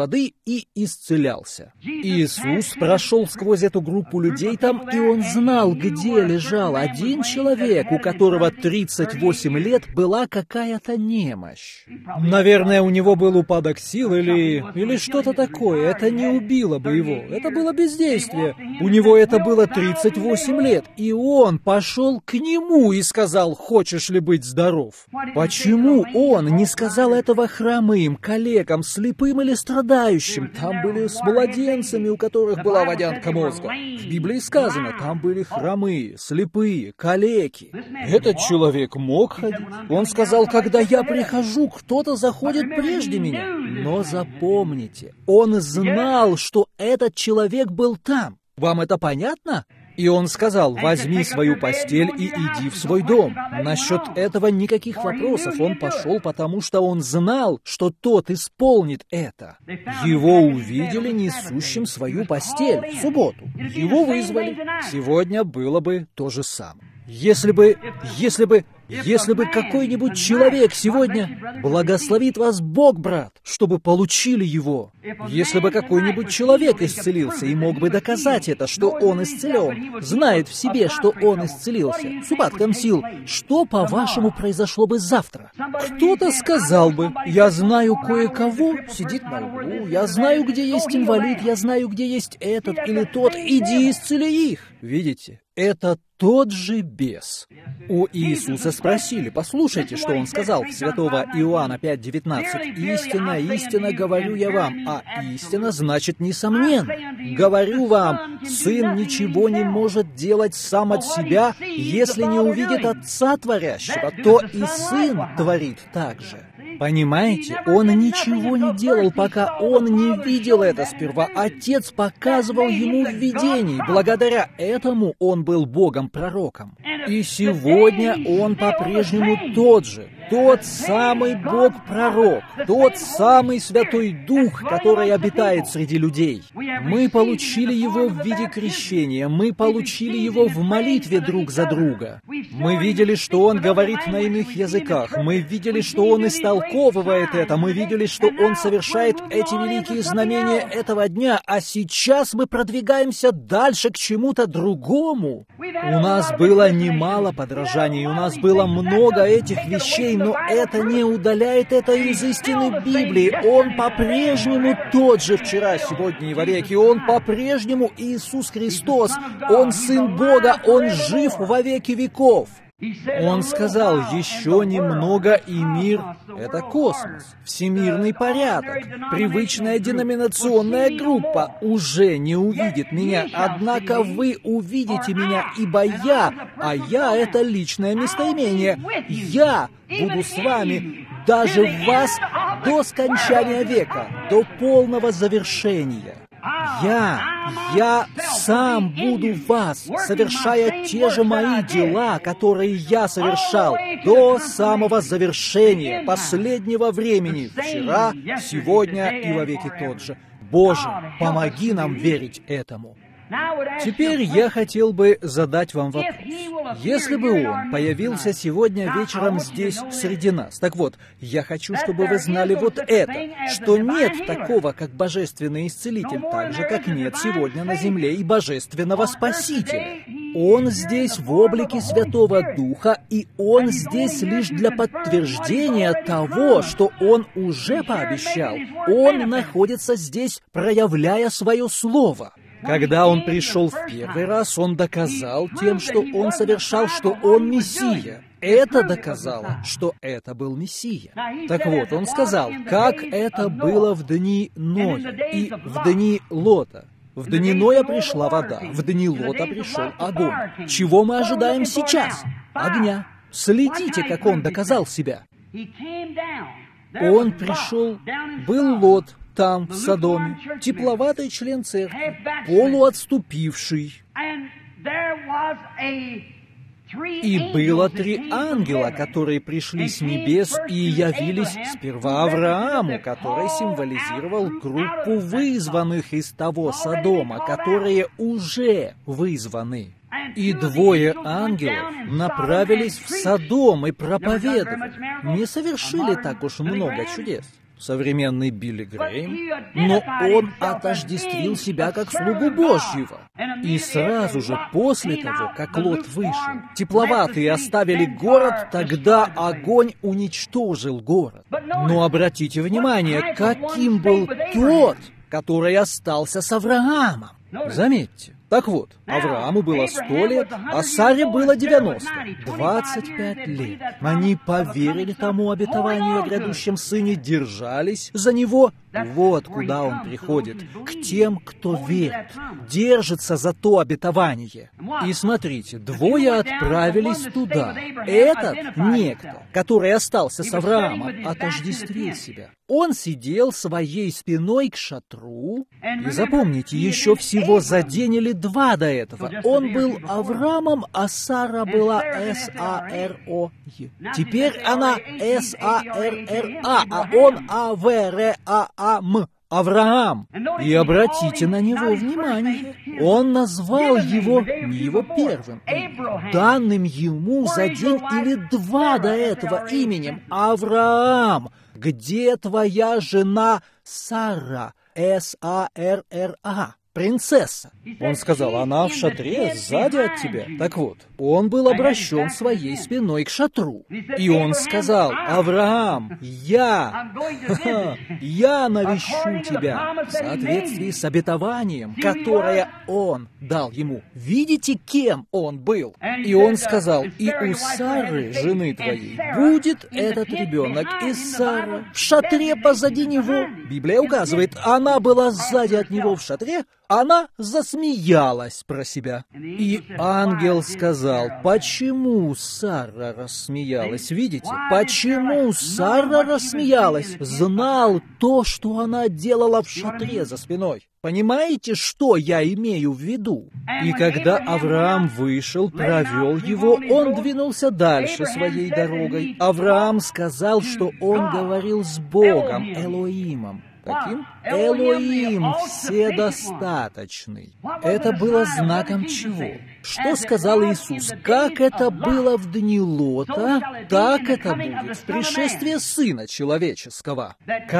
воды и исцелялся. Иисус прошел сквозь эту группу людей там, и он знал, где лежал один человек, у которого 38 лет была какая-то немощь. Наверное, у него был упадок сил или что-то такое. Это не убило бы его. Это было бездействие. У него это было 38 лет, и он пошел к нему и сказал: «Хочешь ли быть здоров?» Почему он не сказал этого хромым, калекам, слепым или страдающим? Там были с младенцами, у которых была водянка мозга. В Библии сказано, там были хромые, слепые, калеки. Этот человек мог ходить. Он сказал: «Когда я прихожу, кто-то заходит прежде меня». Но запомните, он знал, что этот человек был там. Вам это понятно? И он сказал: «Возьми свою постель и иди в свой дом». Насчет этого никаких вопросов. Он пошел, потому что он знал, что тот исполнит это. Его увидели несущим свою постель в субботу. Его вызвали. Сегодня было бы то же самое. Если бы какой-нибудь человек сегодня, благословит вас Бог, брат, чтобы получили его. Если бы какой-нибудь человек исцелился и мог бы доказать это, что он исцелен, знает в себе, что он исцелился, с упадком сил, что, по-вашему, произошло бы завтра? Кто-то сказал бы: «Я знаю кое-кого, сидит на углу, я знаю, где есть инвалид, я знаю, где есть этот или тот, иди исцели их». Видите? Это тот же бес. У Иисуса спросили, послушайте, что он сказал в святого Иоанна 5:19. «Истинно, истинно говорю я вам», а истина значит несомненно. «Говорю вам, Сын ничего не может делать сам от себя, если не увидит Отца Творящего, то и Сын творит так же». Понимаете, он ничего не делал, пока он не видел это сперва. Отец показывал ему в видении. Благодаря этому он был Богом-пророком. И сегодня он по-прежнему тот же. Тот самый Бог-пророк, тот самый Святой Дух, который обитает среди людей. Мы получили его в виде крещения, мы получили его в молитве друг за друга. Мы видели, что он говорит на иных языках, мы видели, что он истолковывает это, мы видели, что он совершает эти великие знамения этого дня, а сейчас мы продвигаемся дальше к чему-то другому. У нас было немало подражаний, у нас было много этих вещей, но это не удаляет это из истины Библии. Он по-прежнему тот же вчера, сегодня и вовеки. Он по-прежнему Иисус Христос. Он Сын Бога. Он жив во веки веков. Он сказал: «Еще немного, и мир — это космос, всемирный порядок, привычная деноминационная группа уже не увидит меня, однако вы увидите меня, ибо я, а я — это личное местоимение, я буду с вами, даже в вас, до скончания века, до полного завершения». Я сам буду в вас, совершая те же мои дела, которые я совершал до самого завершения, последнего времени, вчера, сегодня и вовеки тот же. Боже, помоги нам верить этому. Теперь я хотел бы задать вам вопрос. Если бы он появился сегодня вечером здесь среди нас, так вот, я хочу, чтобы вы знали вот это, что нет такого, как Божественный Исцелитель, так же, как нет сегодня на земле и Божественного Спасителя. Он здесь в облике Святого Духа, и Он здесь лишь для подтверждения того, что Он уже пообещал. Он находится здесь, проявляя свое Слово. Когда он пришел в первый раз, он доказал тем, что он совершал, что он Мессия. Это доказало, что это был Мессия. Так вот, он сказал, как это было в дни Ноя и в дни Лота. В дни Ноя пришла вода, в дни Лота пришел огонь. Чего мы ожидаем сейчас? Огня. Следите, как он доказал себя. Он пришел, был Лот, там, в Содоме, тепловатый член церкви, полуотступивший. И было 3 ангела, которые пришли с небес и явились сперва Аврааму, который символизировал группу вызванных из того Содома, которые уже вызваны. И 2 ангелов направились в Содом и проповедовали. Не совершили так уж много чудес. современный Билли Грэйм, но он отождествил себя как слугу Божьего. И сразу же после того, как Лот вышел, тепловатые оставили город, тогда огонь уничтожил город. Но обратите внимание, каким был тот, который остался с Авраамом. Заметьте. Так вот, Аврааму было 100 лет, а Саре было 90. 25 лет. Они поверили тому обетованию о грядущем сыне, держались за него. Вот куда он приходит. К тем, кто верит, держится за то обетование. И смотрите, двое отправились туда. Этот некто, который остался с Авраамом, отождествил себя. Он сидел своей спиной к шатру. И запомните, еще всего за день или два до этого он был Авраамом, а Сара была С-А-Р-О-Е. Теперь она С-А-Р-Р-А, а он А-В-Р-А-А-М. Авраам. И обратите на него внимание. Он назвал его не его первым именем, данным ему за день или два до этого именем Авраам. Где твоя жена Сара? С-А-Р-Р-А. Принцесса. Он сказал, она в шатре сзади от тебя. Так вот, он был обращен своей спиной к шатру. И он сказал, Авраам, я навещу тебя в соответствии с обетованием, которое он дал ему. Видите, кем он был? И он сказал, и у Сары, жены твоей, будет этот ребенок из Сары в шатре позади него. Библия указывает, она была сзади от него в шатре, она засмеялась про себя. И ангел сказал, почему Сара рассмеялась? Видите? Почему Сара рассмеялась? Знал то, что она делала в шатре за спиной. Понимаете, что я имею в виду? И когда Авраам вышел, провел его, он двинулся дальше своей дорогой. Авраам сказал, что он говорил с Богом, Элоимом. Каким? Элоим, вседостаточный. Это было знаком чего? Что сказал Иисус? Как это было в дни Лота, так это будет в пришествии Сына Человеческого,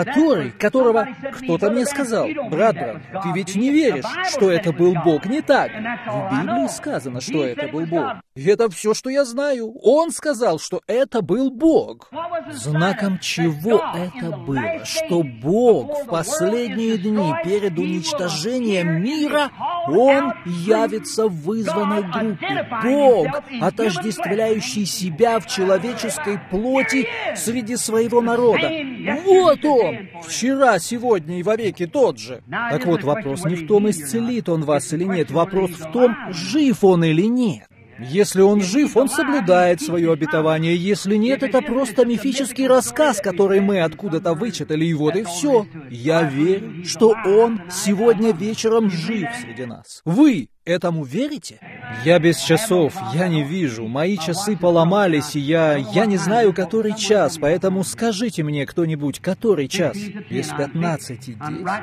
которого кто-то мне сказал, брат, ты ведь не веришь, что это был Бог, не так? В Библии сказано, что это был Бог. И это все, что я знаю. Он сказал, что это был Бог. Знаком чего это было? Что Бог в последние дни перед уничтожением мира, Он явится в вызванной группе. Бог, отождествляющий себя в человеческой плоти среди своего народа. Вот Он! Вчера, сегодня и вовеки тот же. Так вот, вопрос не в том, исцелит Он вас или нет. Вопрос в том, жив Он или нет. Если он жив, он соблюдает свое обетование. Если нет, это просто мифический рассказ, который мы откуда-то вычитали, и вот и все. Я верю, что он сегодня вечером жив среди нас. Вы этому верите? Я без часов, я не вижу. Мои часы поломались, и я не знаю, который час, поэтому скажите мне кто-нибудь, который час? Без 15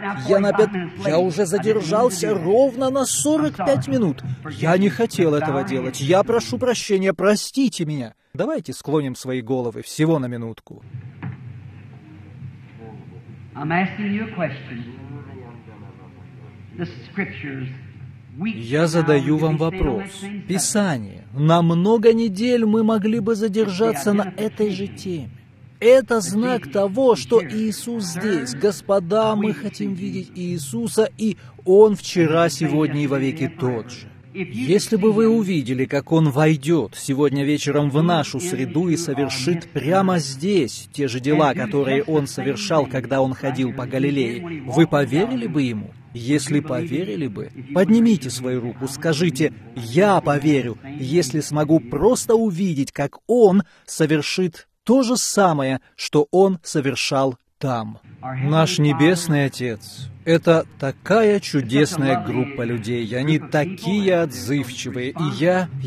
Я уже задержался ровно на 45 минут. Я не хотел этого делать. Я прошу прощения, простите меня. Давайте склоним свои головы всего на минутку. Я задаю вам вопрос. Писание. На много недель мы могли бы задержаться на этой же теме. Это знак того, что Иисус здесь. Господа, мы хотим видеть Иисуса, и Он вчера, сегодня и вовеки тот же. Если бы вы увидели, как Он войдет сегодня вечером в нашу среду и совершит прямо здесь те же дела, которые Он совершал, когда Он ходил по Галилее, вы поверили бы Ему? Если поверили бы, поднимите свою руку, скажите «Я поверю», если смогу просто увидеть, как Он совершит то же самое, что Он совершал там. Наш Небесный Отец — это такая чудесная группа людей, они такие отзывчивые, и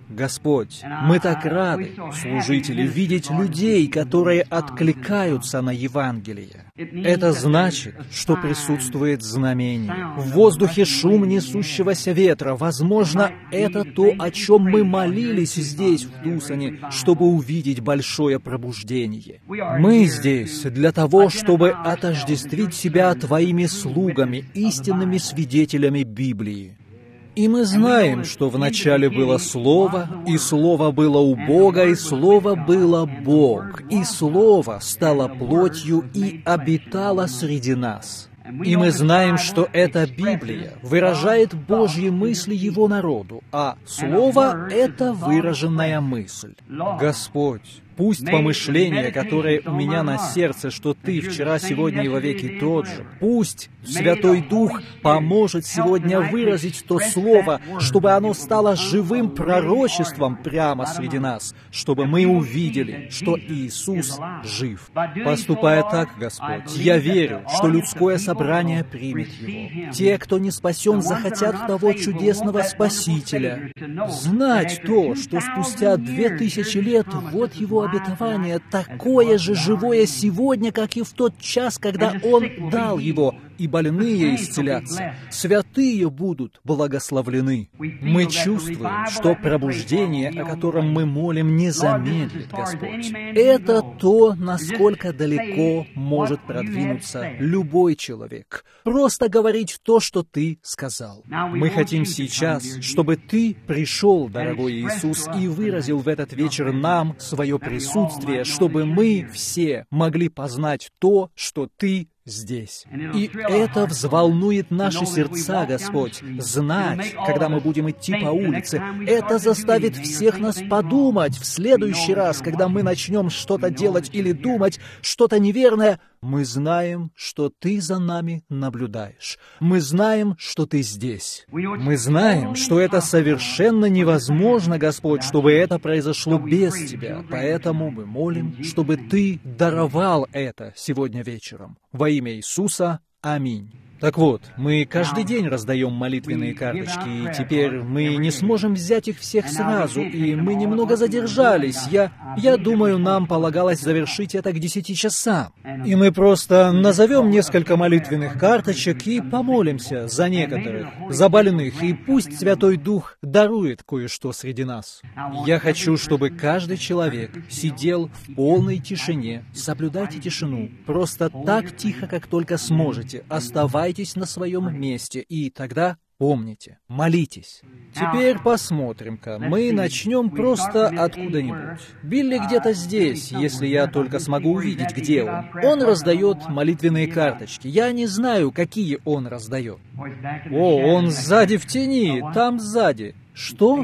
Господь, мы так рады, служители, видеть людей, которые откликаются на Евангелие. Это значит, что присутствует знамение. В воздухе шум несущегося ветра. Возможно, это то, о чем мы молились здесь, в Тусоне, чтобы увидеть большое пробуждение. Мы здесь для того, чтобы отождествить себя Твоими слугами, истинными свидетелями Библии. И мы знаем, что вначале было Слово, и Слово было у Бога, и Слово было Бог, и Слово стало плотью и обитало среди нас. И мы знаем, что эта Библия выражает Божьи мысли Его народу, а Слово — это выраженная мысль. Господь, пусть помышление, которое у меня на сердце, что Ты вчера, сегодня и вовеки тот же, пусть Святой Дух поможет сегодня выразить то Слово, чтобы оно стало живым пророчеством прямо среди нас, чтобы мы увидели, что Иисус жив. Поступая так, Господь, я верю, что людское собрание примет Его. Те, кто не спасен, захотят того чудесного Спасителя. Знать то, что спустя 2000 лет вот Его обетование такое же живое сегодня, как и в тот час, когда Он дал его, и больные исцелятся, святые будут благословлены. Мы чувствуем, что пробуждение, о котором мы молим, не замедлит, Господь. Это то, насколько далеко может продвинуться любой человек. Просто говорить то, что Ты сказал. Мы хотим сейчас, чтобы Ты пришел, дорогой Иисус, и выразил в этот вечер нам свое присутствие, чтобы мы все могли познать то, что Ты здесь. И это взволнует наши сердца, Господь, знать, когда мы будем идти по улице. Это заставит всех нас подумать в следующий раз, когда мы начнем что-то делать или думать, что-то неверное. Мы знаем, что Ты за нами наблюдаешь. Мы знаем, что Ты здесь. Мы знаем, что это совершенно невозможно, Господь, чтобы это произошло без Тебя. Поэтому мы молим, чтобы Ты даровал это сегодня вечером. Во имя Иисуса. Аминь. Так вот, мы каждый день раздаем молитвенные карточки, и теперь мы не сможем взять их всех сразу, и мы немного задержались. Я думаю, нам полагалось завершить это к 10 часам. И мы просто назовем несколько молитвенных карточек и помолимся за некоторых, за больных, и пусть Святой Дух дарует кое-что среди нас. Я хочу, чтобы каждый человек сидел в полной тишине. Соблюдайте тишину, просто так тихо, как только сможете. Оставайтесь на своем месте, и тогда помните, молитесь. Теперь посмотрим-ка. Мы начнем просто откуда-нибудь. Билли где-то здесь, если я только смогу увидеть, где он. Он раздает молитвенные карточки. Я не знаю, какие он раздает. О, он сзади в тени, там сзади. Что?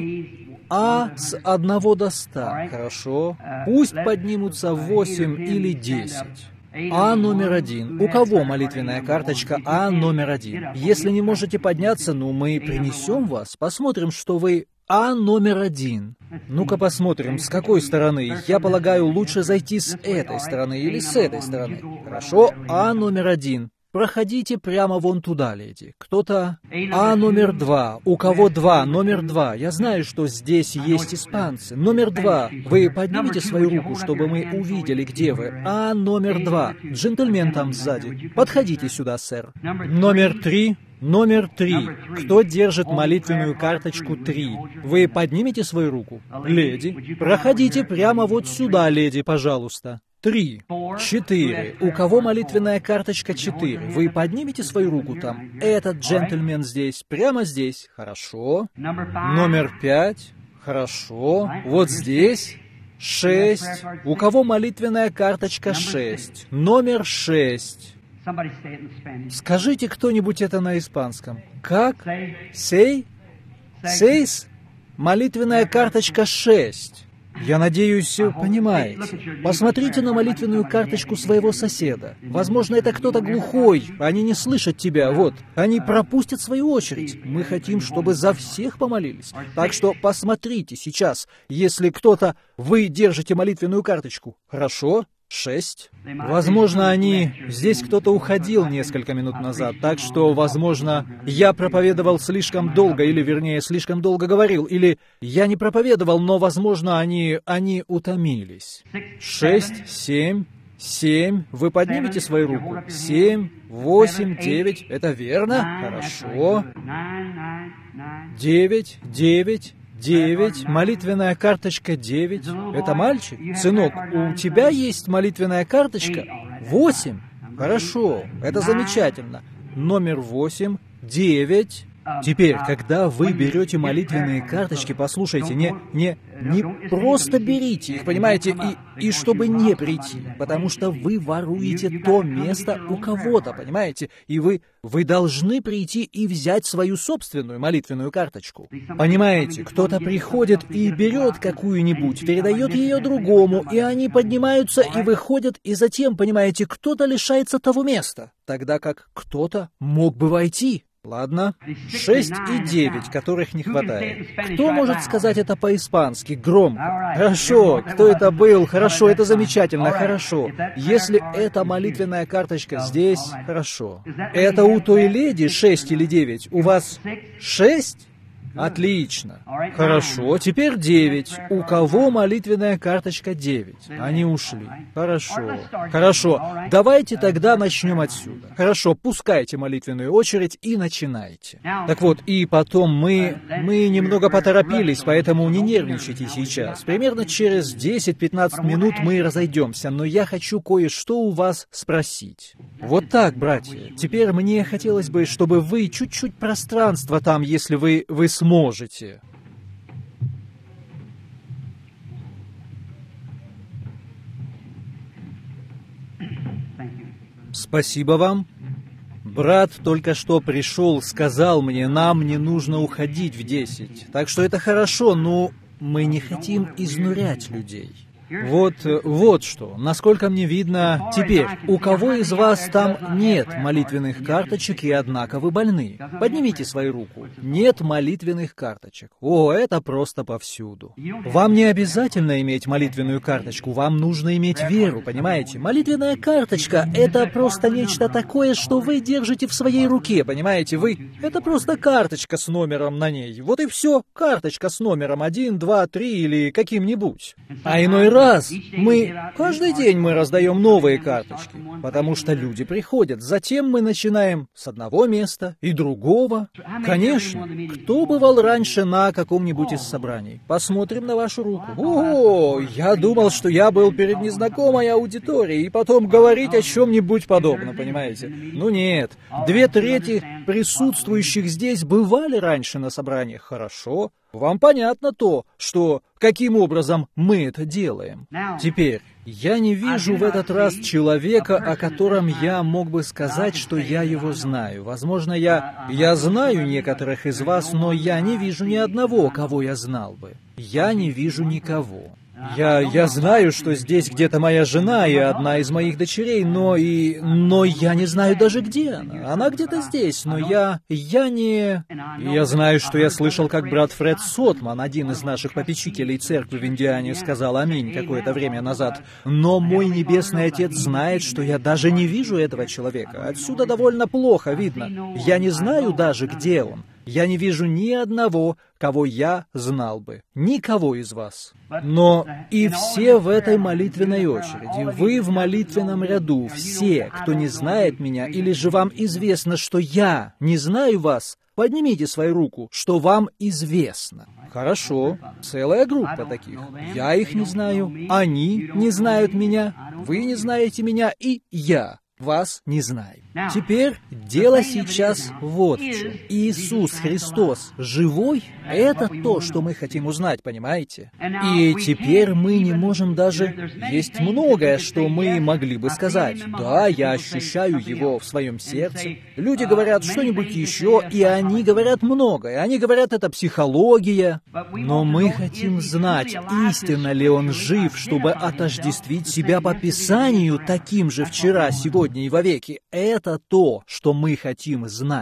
А с 1 до 100. Хорошо. Пусть поднимутся 8 или 10. А номер 1. У кого молитвенная карточка А номер 1? Если не можете подняться, мы принесем вас. Посмотрим, что вы А номер 1. Ну-ка посмотрим, с какой стороны. Я полагаю, лучше зайти с этой стороны или с этой стороны. Хорошо, А номер 1. Проходите прямо вон туда, леди. Кто-то... А номер 2. У кого 2? Номер 2. Я знаю, что здесь есть испанцы. Номер 2. Вы поднимите свою руку, чтобы мы увидели, где вы. А номер 2. Джентльмен там сзади. Подходите сюда, сэр. Номер 3. Номер 3. Кто держит молитвенную карточку 3? Вы поднимете свою руку? Леди. Проходите прямо вот сюда, леди, пожалуйста. 3. 4. У кого молитвенная карточка 4? Вы поднимете свою руку там? Этот джентльмен здесь, прямо здесь. Хорошо. Номер 5. Хорошо. Вот здесь. 6. У кого молитвенная карточка 6? Номер 6. Скажите кто-нибудь это на испанском. Как? Сей? Сейс? Молитвенная карточка 6. Я надеюсь, понимаете. Посмотрите на молитвенную карточку своего соседа. Возможно, это кто-то глухой. Они не слышат тебя. Вот. Они пропустят свою очередь. Мы хотим, чтобы за всех помолились. Так что посмотрите сейчас. Если кто-то... Вы держите молитвенную карточку. Хорошо? 6. Возможно, здесь кто-то уходил несколько минут назад, так что, возможно, я проповедовал слишком долго, или, вернее, слишком долго говорил, или я не проповедовал, но, возможно, они утомились. 6, 7. 7. Вы поднимете свою руку. 7, 8, 9. Это верно? Хорошо. 9, 9, 9. Молитвенная карточка 9. Это мальчик? Сынок, у тебя есть молитвенная карточка? 8. Хорошо. Это замечательно. Номер 8, 9. Теперь, когда вы берете молитвенные карточки, послушайте, не просто берите их, понимаете, и чтобы не прийти, потому что вы воруете то место у кого-то, понимаете, и вы должны прийти и взять свою собственную молитвенную карточку. Понимаете, кто-то приходит и берет какую-нибудь, передает ее другому, и они поднимаются и выходят, и затем, понимаете, кто-то лишается того места, тогда как кто-то мог бы войти. Ладно. 6 и 9, которых не хватает. Кто может сказать это по-испански громко? Хорошо. Кто это был? Хорошо. Это замечательно. Хорошо. Если эта молитвенная карточка здесь, хорошо. Это у той леди 6 или 9? У вас 6? Отлично. Хорошо. Теперь 9. У кого молитвенная карточка 9? Они ушли. Хорошо. Хорошо. Давайте тогда начнем отсюда. Хорошо. Пускайте молитвенную очередь и начинайте. Так вот, и потом мы немного поторопились, поэтому не нервничайте сейчас. Примерно через 10-15 минут мы разойдемся, но я хочу кое-что у вас спросить. Вот так, братья. Теперь мне хотелось бы, чтобы вы чуть-чуть пространства там, если вы сможете. Спасибо вам. Брат только что пришел, сказал мне, нам не нужно уходить в 10. Так что это хорошо, но мы не хотим изнурять людей. Вот что. Насколько мне видно, теперь, у кого из вас там нет молитвенных карточек, и однако вы больны? Поднимите свою руку. Нет молитвенных карточек. О, это просто повсюду. Вам не обязательно иметь молитвенную карточку, вам нужно иметь веру, понимаете? Молитвенная карточка — это просто нечто такое, что вы держите в своей руке, понимаете? Это просто карточка с номером на ней. Вот и все. Карточка с номером 1, 2, 3 или каким-нибудь. А иной раз каждый день мы раздаем новые карточки, потому что люди приходят. Затем мы начинаем с одного места и другого. Конечно, кто бывал раньше на каком-нибудь из собраний? Посмотрим на вашу руку. О, я думал, что я был перед незнакомой аудиторией, и потом говорить о чем-нибудь подобном, понимаете? Ну нет, 2/3 присутствующих здесь бывали раньше на собраниях. Хорошо. Вам понятно каким образом мы это делаем. Теперь, я не вижу в этот раз человека, о котором я мог бы сказать, что я его знаю. Возможно, я знаю некоторых из вас, но я не вижу ни одного, кого я знал бы. Я не вижу никого. Я знаю, что здесь где-то моя жена и одна из моих дочерей, но я не знаю даже, где она. Она где-то здесь, но я не... Я знаю, что я слышал, как брат Фред Сотман, один из наших попечителей церкви в Индиане, сказал «Аминь» какое-то время назад. Но мой Небесный Отец знает, что я даже не вижу этого человека. Отсюда довольно плохо видно. Я не знаю даже, где он. Я не вижу ни одного, кого я знал бы. Никого из вас. Но и все в этой молитвенной очереди, вы в молитвенном ряду, все, кто не знает меня, или же вам известно, что я не знаю вас, поднимите свою руку, что вам известно. Хорошо, целая группа таких. Я их не знаю, они не знают меня, вы не знаете меня, и я вас не знаю. Теперь дело сейчас вот в чем. Иисус Христос живой? Это то, что мы хотим узнать, понимаете? И теперь мы не можем даже... Есть многое, что мы могли бы сказать. Да, я ощущаю Его в своем сердце. Люди говорят что-нибудь еще, и они говорят многое. Они говорят, это психология. Но мы хотим знать, истинно ли Он жив, чтобы отождествить себя по Писанию таким же вчера, сегодня и вовеки. Это то, что мы хотим знать.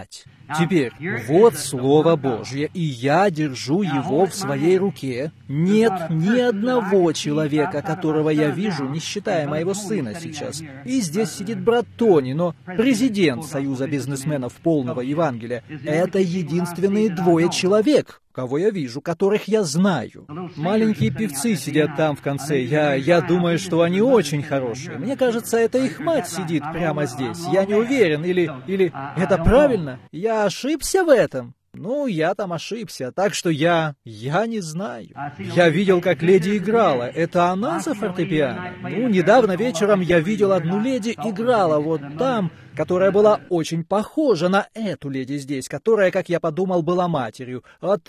Теперь, вот Слово Божье, и я держу его в своей руке. Нет ни одного человека, которого я вижу, не считая моего сына сейчас. И здесь сидит брат Тони, но президент Союза бизнесменов полного Евангелия. Это единственные двое человек, кого я вижу, которых я знаю. Маленькие певцы сидят там в конце. Я думаю, что они очень хорошие. Мне кажется, это их мать сидит прямо здесь. Я не уверен. Или это правильно? Я ошибся в этом? Ну, я там ошибся, так что я не знаю. Я видел, как леди играла. Это она за фортепиано? Ну, недавно вечером я видел одну леди играла вот там, которая была очень похожа на эту леди здесь, которая, как я подумал, была матерью. Вот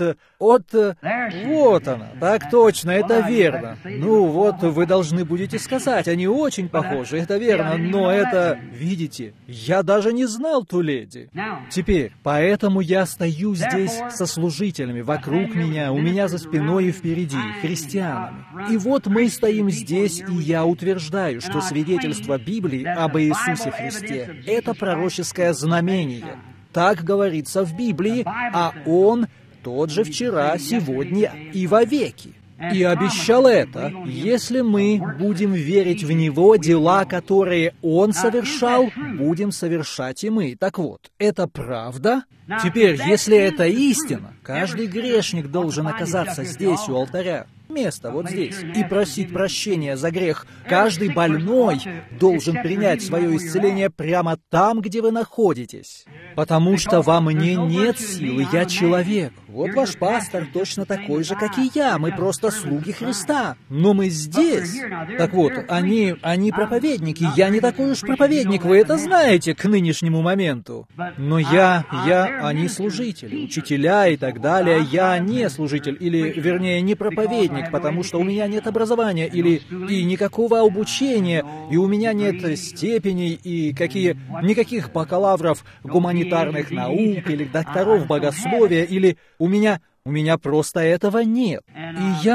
она. Так точно, это верно. Ну, вот вы должны будете сказать, они очень похожи, это верно, но это, видите, я даже не знал ту леди. Теперь, поэтому я стою здесь со служителями вокруг меня, у меня за спиной и впереди, христианами. И вот мы стоим здесь, и я утверждаю, что свидетельство Библии об Иисусе Христе — это пророческое знамение. Так говорится в Библии, а Он тот же вчера, сегодня и вовеки. И обещал это, если мы будем верить в Него, дела, которые Он совершал, будем совершать и мы. Так вот, это правда? Теперь, если это истина, каждый грешник должен оказаться здесь, у алтаря. Место вот здесь, и просить прощения за грех. Каждый больной должен принять свое исцеление прямо там, где вы находитесь. Потому что во мне нет силы, я человек. Вот ваш пастор точно такой же, как и я. Мы просто слуги Христа. Но мы здесь. Так вот, они проповедники. Я не такой уж проповедник, вы это знаете к нынешнему моменту. Но они служители, учителя и так далее. Я не служитель, или, вернее, не проповедник, потому что у меня нет образования и никакого обучения, и у меня нет степеней и никаких бакалавров гуманитарных наук или докторов богословия, или у меня просто этого нет. И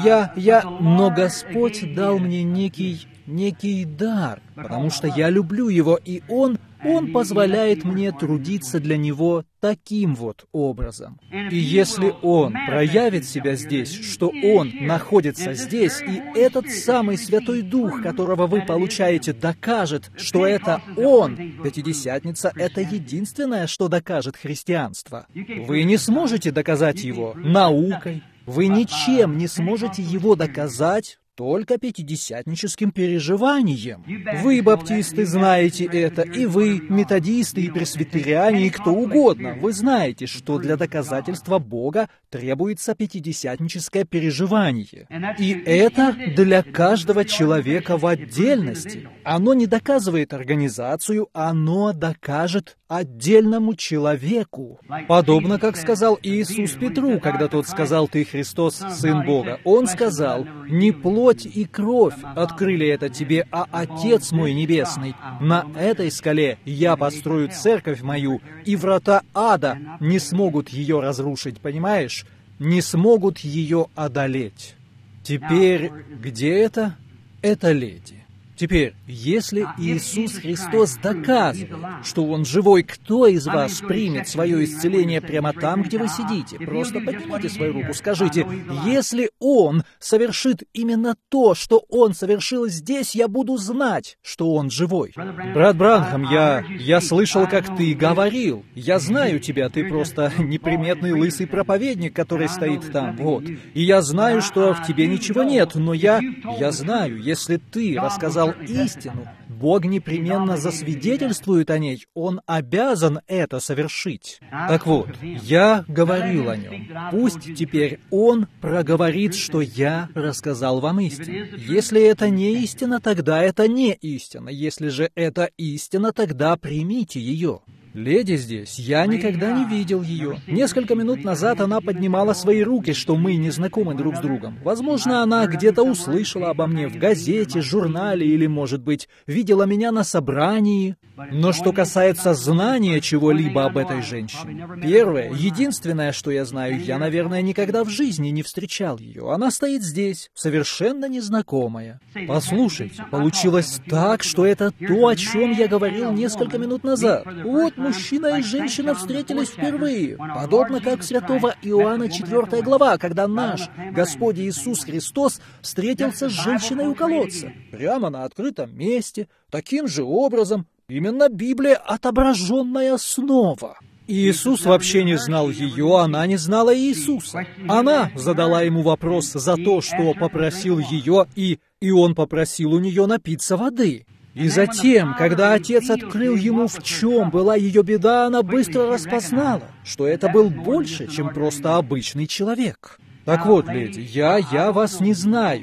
но Господь дал мне некий дар, потому что я люблю Его, и Он позволяет мне трудиться для Него таким вот образом. И если Он проявит себя здесь, что Он находится здесь, и этот самый Святой Дух, которого вы получаете, докажет, что это Он, Пятидесятница — это единственное, что докажет христианство. Вы не сможете доказать его наукой, вы ничем не сможете его доказать, только пятидесятническим переживанием. Вы, баптисты, знаете это, и вы, методисты, и пресвитериане, и кто угодно. Вы знаете, что для доказательства Бога требуется пятидесятническое переживание. И это для каждого человека в отдельности. Оно не доказывает организацию, оно докажет отдельному человеку. Подобно, как сказал Иисус Петру, когда тот сказал: «Ты Христос, Сын Бога». Он сказал: «Не плоть и кровь открыли это тебе, а Отец мой Небесный. На этой скале я построю церковь мою, и врата ада не смогут ее разрушить». Понимаешь? Не смогут ее одолеть. Теперь, где это? Это леди. Теперь, если Иисус Христос доказывает, что Он живой, кто из вас примет свое исцеление прямо там, где вы сидите? Просто поднимите свою руку, скажите: если Он совершит именно то, что Он совершил здесь, я буду знать, что Он живой. Брат Бранхам, я слышал, как ты говорил. Я знаю тебя, ты просто неприметный лысый проповедник, который стоит там, вот. И я знаю, что в тебе ничего нет, но я знаю, если ты рассказал истину, Бог непременно засвидетельствует о ней, Он обязан это совершить. Так вот, я говорил о нем. Пусть теперь Он проговорит, что я рассказал вам истину. Если это не истина, тогда это не истина. Если же это истина, тогда примите ее. Леди здесь, я никогда не видел ее. Несколько минут назад она поднимала свои руки, что мы не знакомы друг с другом. Возможно, она где-то услышала обо мне в газете, журнале или, может быть, видела меня на собрании. Но что касается знания чего-либо об этой женщине, первое, единственное, что я знаю, я, наверное, никогда в жизни не встречал ее. Она стоит здесь, совершенно незнакомая. Послушайте, получилось так, что это то, о чем я говорил несколько минут назад. Вот мужчина и женщина встретились впервые, подобно как святого Иоанна 4 глава, когда наш Господь Иисус Христос встретился с женщиной у колодца, прямо на открытом месте, таким же образом. Именно Библия — отображенная снова. Иисус вообще не знал ее, она не знала Иисуса. Она задала ему вопрос за то, что попросил ее, и он попросил у нее напиться воды. И затем, когда Отец открыл ему, в чем была ее беда, она быстро распознала, что это был больше, чем просто обычный человек. Так вот, леди, я вас не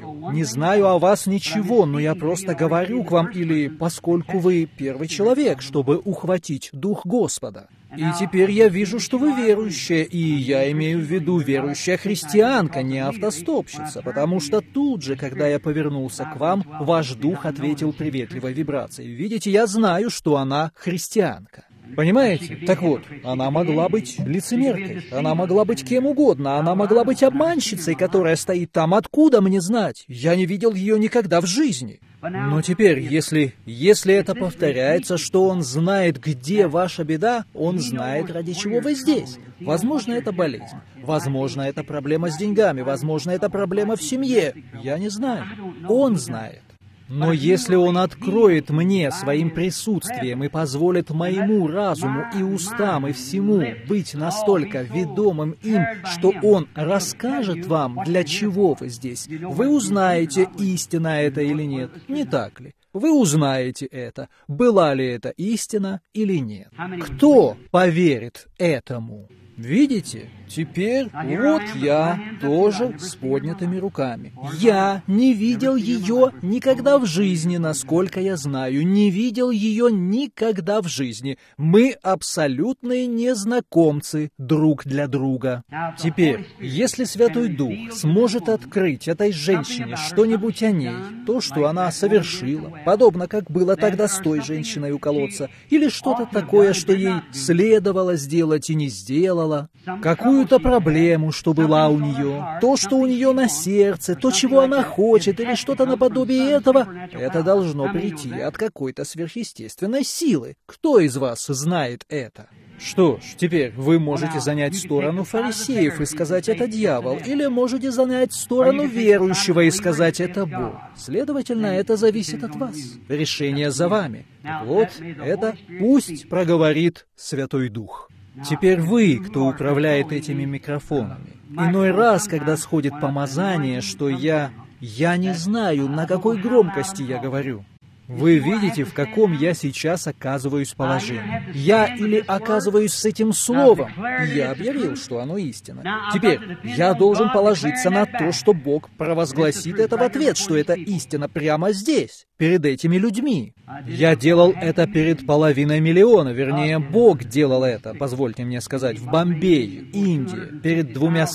знаю о вас ничего, но я просто говорю к вам, или поскольку вы первый человек, чтобы ухватить Дух Господа. И теперь я вижу, что вы верующая, и я имею в виду верующая христианка, не автостопщица, потому что тут же, когда я повернулся к вам, ваш дух ответил приветливой вибрацией. Видите, я знаю, что она христианка. Понимаете? Так вот, она могла быть лицемеркой, она могла быть кем угодно, она могла быть обманщицей, которая стоит там. Откуда мне знать? Я не видел ее никогда в жизни. Но теперь, если это повторяется, что он знает, где ваша беда, он знает, ради чего вы здесь. Возможно, это болезнь, возможно, это проблема с деньгами, возможно, это проблема в семье. Я не знаю. Он знает. Но если он откроет мне своим присутствием и позволит моему разуму и устам и всему быть настолько ведомым им, что он расскажет вам, для чего вы здесь, вы узнаете, истина это или нет, не так ли? Вы узнаете это, была ли это истина или нет. Кто поверит этому? Видите? Теперь вот я тоже с поднятыми руками. Я не видел ее никогда в жизни, насколько я знаю. Не видел ее никогда в жизни. Мы абсолютные незнакомцы друг для друга. Теперь, если Святой Дух сможет открыть этой женщине что-нибудь о ней, то, что она совершила, подобно как было тогда с той женщиной у колодца, или что-то такое, что ей следовало сделать и не сделала, какую-то проблему, что была у нее, то, что у нее на сердце, то, чего она хочет, или что-то наподобие этого, это должно прийти от какой-то сверхъестественной силы. Кто из вас знает это? Что ж, теперь вы можете занять сторону фарисеев и сказать «это дьявол», или можете занять сторону верующего и сказать «это Бог». Следовательно, это зависит от вас. Решение за вами. Вот это пусть проговорит Святой Дух. Теперь вы, кто управляет этими микрофонами. Иной раз, когда сходит помазание, что я не знаю, на какой громкости я говорю. Вы видите, в каком я сейчас оказываюсь положении. Я или оказываюсь с этим словом, и я объявил, что оно истина. Теперь я должен положиться на то, что Бог провозгласит это в ответ, что это истина прямо здесь, перед этими людьми. Я делал это перед 500 000, вернее, Бог делал это, позвольте мне сказать, в Бомбее, Индии, перед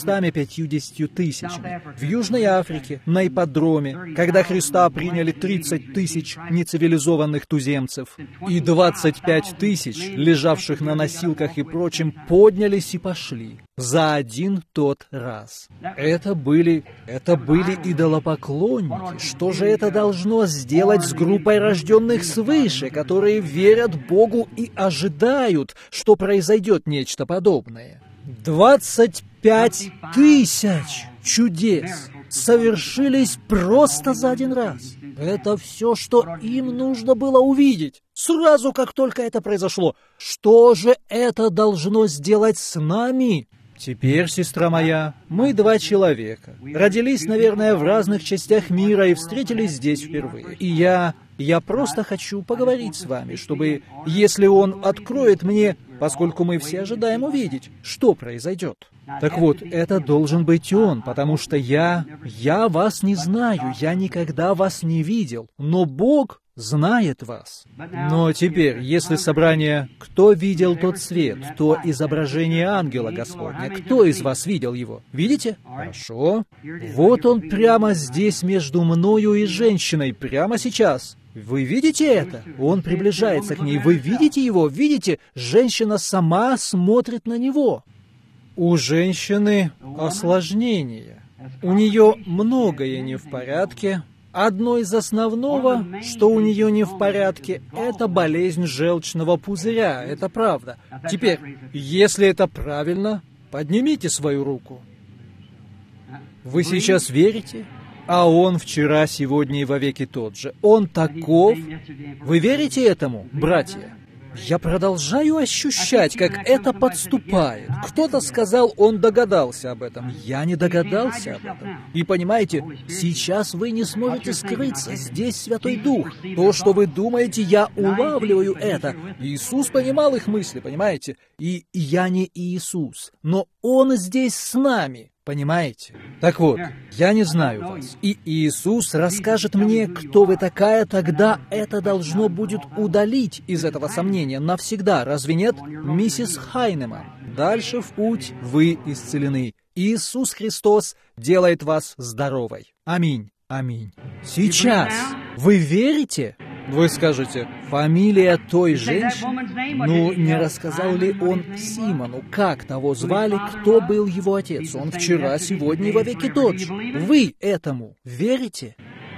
250 000, в Южной Африке, на ипподроме, когда Христа приняли 30 000 нецивилизованных туземцев, и 25 000, лежавших на носилках и прочим, поднялись и пошли. За один тот раз. Это были идолопоклонники. Что же это должно сделать с группой рожденных свыше, которые верят Богу и ожидают, что произойдет нечто подобное? 25 000 чудес совершились просто за один раз. Это все, что им нужно было увидеть. Сразу, как только это произошло. Что же это должно сделать с нами? Теперь, сестра моя, мы 2 человека. Родились, наверное, в разных частях мира и встретились здесь впервые. И я просто хочу поговорить с вами, чтобы, если он откроет мне, поскольку мы все ожидаем увидеть, что произойдет. Так вот, это должен быть он, потому что я вас не знаю, я никогда вас не видел, но Бог знает вас. Но теперь, если собрание «Кто видел тот свет?» то изображение ангела Господня, кто из вас видел его? Видите? Хорошо. Вот он прямо здесь между мною и женщиной, прямо сейчас. Вы видите это? Он приближается к ней. Вы видите его? Видите? Женщина сама смотрит на него. У женщины осложнение. У нее многое не в порядке, Одно из основного, что у нее не в порядке, это болезнь желчного пузыря. Это правда. Теперь, если это правильно, поднимите свою руку. Вы сейчас верите? А Он вчера, сегодня и вовеки тот же. Он таков. Вы верите этому, братья? Я продолжаю ощущать, как это подступает. Кто-то сказал, он догадался об этом. Я не догадался об этом. И понимаете, сейчас вы не сможете скрыться. Здесь Святой Дух. То, что вы думаете, я улавливаю это. Иисус понимал их мысли, понимаете? И я не Иисус, но Он здесь с нами. Понимаете? Так вот, я не знаю вас, и Иисус расскажет мне, кто вы такая, тогда это должно будет удалить из этого сомнения навсегда, разве нет? Миссис Хайнеман, дальше в путь вы исцелены. Иисус Христос делает вас здоровой. Аминь. Аминь. Сейчас вы верите? Вы скажете, фамилия той женщины? Ну, не рассказал ли он Симону, как того звали, кто был его отец? Он вчера, сегодня и вовеки тот же. Вы этому верите?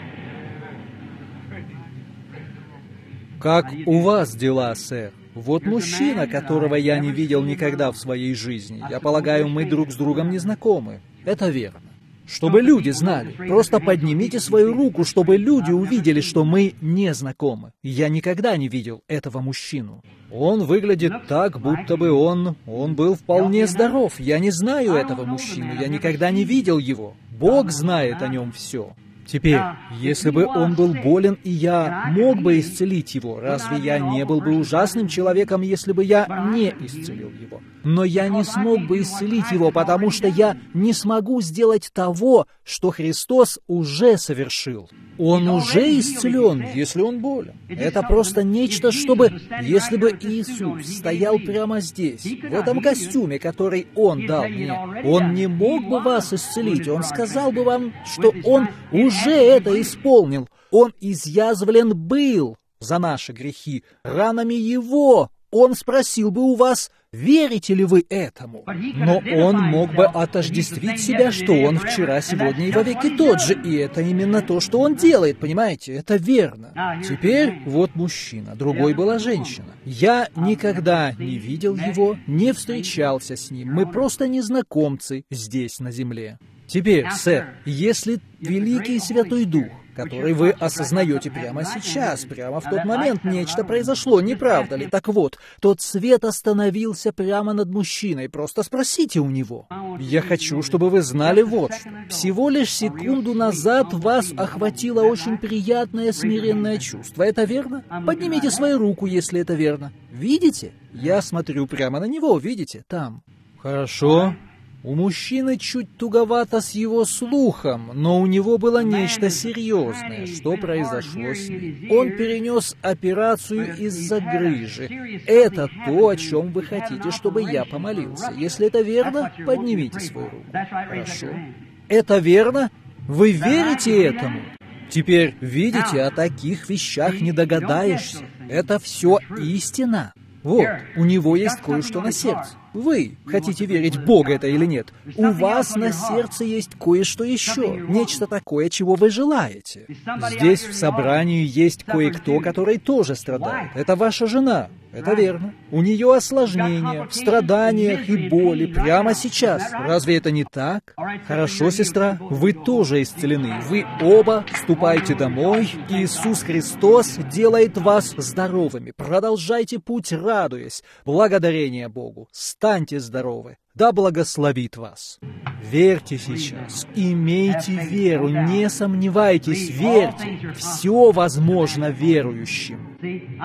Как у вас дела, сэр? Вот мужчина, которого я не видел никогда в своей жизни. Я полагаю, мы друг с другом не знакомы. Это верно. Чтобы люди знали. Просто поднимите свою руку, чтобы люди увидели, что мы не знакомы. Я никогда не видел этого мужчину. Он выглядит так, будто бы он был вполне здоров. Я не знаю этого мужчину, я никогда не видел его. Бог знает о нем все. Теперь, если бы он был болен, и я мог бы исцелить его, разве я не был бы ужасным человеком, если бы я не исцелил его? Но я не смог бы исцелить его, потому что я не смогу сделать того, что Христос уже совершил. Он уже исцелен, если он болен. Это просто нечто, чтобы, если бы Иисус стоял прямо здесь, в этом костюме, который Он дал мне, Он не мог бы вас исцелить. Он сказал бы вам, что Он уже это исполнил. Он изъязвлен был за наши грехи, ранами Его. Он спросил бы у вас, верите ли вы этому? Но он мог бы отождествить себя, что он вчера, сегодня и вовеки тот же. И это именно то, что он делает, понимаете? Это верно. Теперь вот мужчина, другой была женщина. Я никогда не видел его, не встречался с ним. Мы просто незнакомцы здесь, на земле. Теперь, сэр, если Великий Святой Дух, который вы осознаете прямо сейчас, прямо в тот момент нечто произошло, не правда ли? Так вот, тот свет остановился прямо над мужчиной, просто спросите у него. Я хочу, чтобы вы знали вот что. Всего лишь секунду назад вас охватило очень приятное смиренное чувство. Это верно? Поднимите свою руку, если это верно. Видите? Я смотрю прямо на него, видите? Там. Хорошо. У мужчины чуть туговато с его слухом, но у него было нечто серьезное. Что произошло с ним? Он перенес операцию из-за грыжи. Это то, о чем вы хотите, чтобы я помолился. Если это верно, поднимите свою руку. Хорошо. Это верно? Вы верите этому? Теперь, видите, о таких вещах не догадаешься. Это все истина. Вот, у него есть кое-что на сердце. Вы хотите верить, Бог это или нет? У вас на сердце есть кое-что еще, нечто такое, чего вы желаете. Здесь в собрании есть кое-кто, который тоже страдает. Это ваша жена. Это верно. У нее осложнения, в страданиях и боли прямо сейчас. Разве это не так? Хорошо, сестра, вы тоже исцелены. Вы оба ступайте домой. Иисус Христос делает вас здоровыми. Продолжайте путь, радуясь. Благодарение Богу. Станьте здоровы. Да благословит вас. Верьте сейчас. Имейте веру. Не сомневайтесь. Верьте. Все возможно верующим.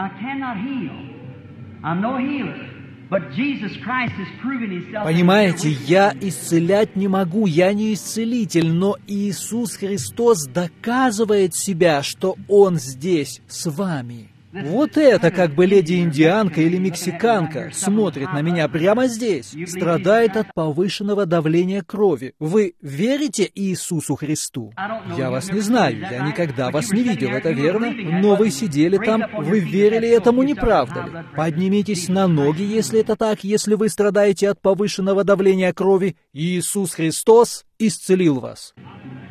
Понимаете, я исцелять не могу, я не исцелитель, но Иисус Христос доказывает себя, что Он здесь с вами. Вот это как бы леди-индианка или мексиканка смотрит на меня прямо здесь, страдает от повышенного давления крови. Вы верите Иисусу Христу? Я вас не знаю, я никогда вас не видел, это верно? Но вы сидели там, вы верили этому, не правда ли? Поднимитесь на ноги, если это так, если вы страдаете от повышенного давления крови. Иисус Христос исцелил вас.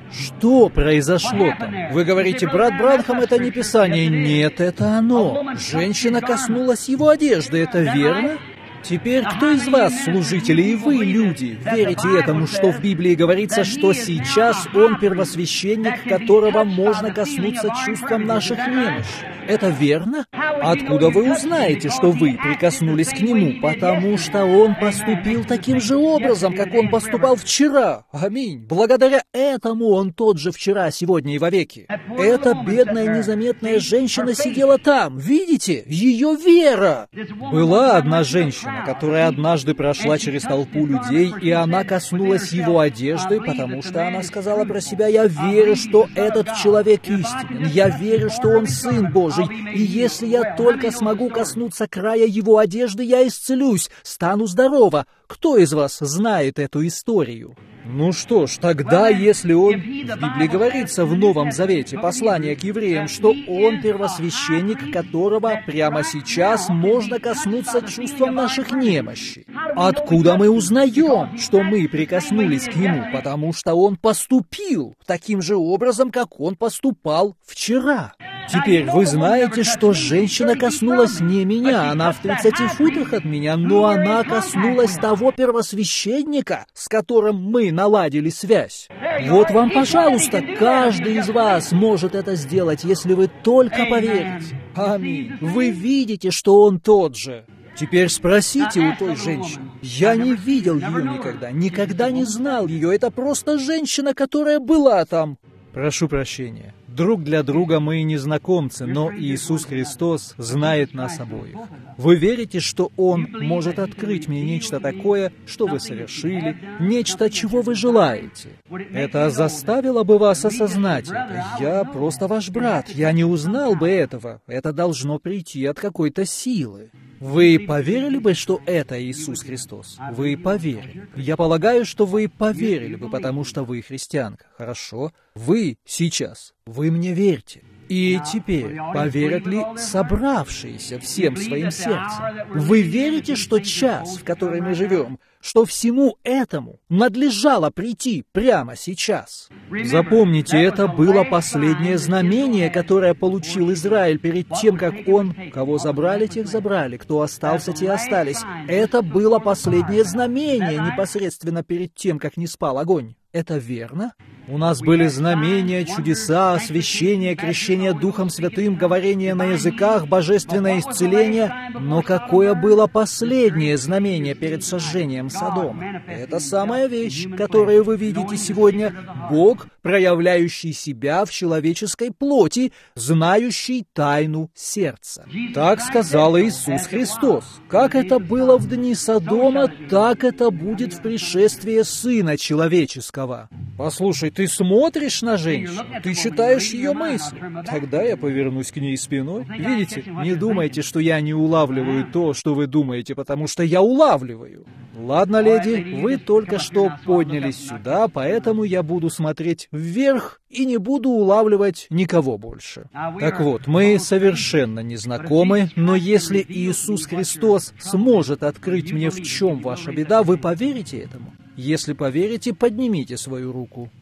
Что произошло там? Вы говорите, брат Бранхам, это не Писание. Нет, это оно. Женщина коснулась его одежды, это верно? Теперь, кто из вас, служители, и вы, люди, верите этому, что в Библии говорится, что сейчас он первосвященник, которого можно коснуться чувством наших немощей? Это верно? Откуда вы узнаете, что вы прикоснулись к нему? Потому что он поступил таким же образом, как он поступал вчера. Аминь. Благодаря этому он тот же вчера, сегодня и вовеки. Эта бедная незаметная женщина сидела там. Видите? Ее вера. Была одна женщина, которая однажды прошла через толпу людей, и она коснулась его одежды, потому что она сказала про себя: «Я верю, что этот человек истинен, я верю, что он Сын Божий, и если я только смогу коснуться края его одежды, я исцелюсь, стану здорова». Кто из вас знает эту историю? Ну что ж, тогда, если он, в Библии говорится в Новом Завете, послание к евреям, что он первосвященник, которого прямо сейчас можно коснуться чувством наших немощей. Откуда мы узнаем, что мы прикоснулись к нему? Потому что он поступил таким же образом, как он поступал вчера. Теперь вы знаете, что женщина коснулась не меня, она в 30 футах от меня, но она коснулась того первосвященника, с которым мы наладили связь. Вот вам, пожалуйста, каждый из вас может это сделать, если вы только поверите. Аминь. Вы видите, что он тот же. Теперь спросите у той женщины. Я не видел ее никогда не знал ее. Это просто женщина, которая была там. Прошу прощения. Друг для друга мы незнакомцы, но Иисус Христос знает нас обоих. Вы верите, что Он может открыть мне нечто такое, что вы совершили, нечто, чего вы желаете? Это заставило бы вас осознать это. Я просто ваш брат, я не узнал бы этого. Это должно прийти от какой-то силы. Вы поверили бы, что это Иисус Христос? Вы поверили. Я полагаю, что вы поверили бы, потому что вы христианка. Хорошо? Вы сейчас. Вы мне верьте. И теперь, поверят ли собравшиеся всем своим сердцем? Вы верите, что час, в который мы живем, что всему этому надлежало прийти прямо сейчас? Запомните, это было последнее знамение, которое получил Израиль перед тем, как он, кого забрали, тех забрали, кто остался, те остались. Это было последнее знамение непосредственно перед тем, как не спал огонь. Это верно? У нас были знамения, чудеса, освящение, крещение Духом Святым, говорение на языках, божественное исцеление. Но какое было последнее знамение перед сожжением Содома? Это самая вещь, которую вы видите сегодня. Бог, проявляющий себя в человеческой плоти, знающий тайну сердца. Так сказал Иисус Христос. Как это было в дни Содома, так это будет в пришествии Сына Человеческого. Послушай, ты смотришь на женщину, ты читаешь ее мысли. Тогда я повернусь к ней спиной. Видите, не думайте, что я не улавливаю то, что вы думаете, потому что я улавливаю. Ладно, леди, вы только что поднялись сюда, поэтому я буду смотреть вверх и не буду улавливать никого больше. Так вот, мы совершенно не знакомы, но если Иисус Христос сможет открыть мне, в чем ваша беда, вы поверите этому? Если поверите, поднимите свою руку.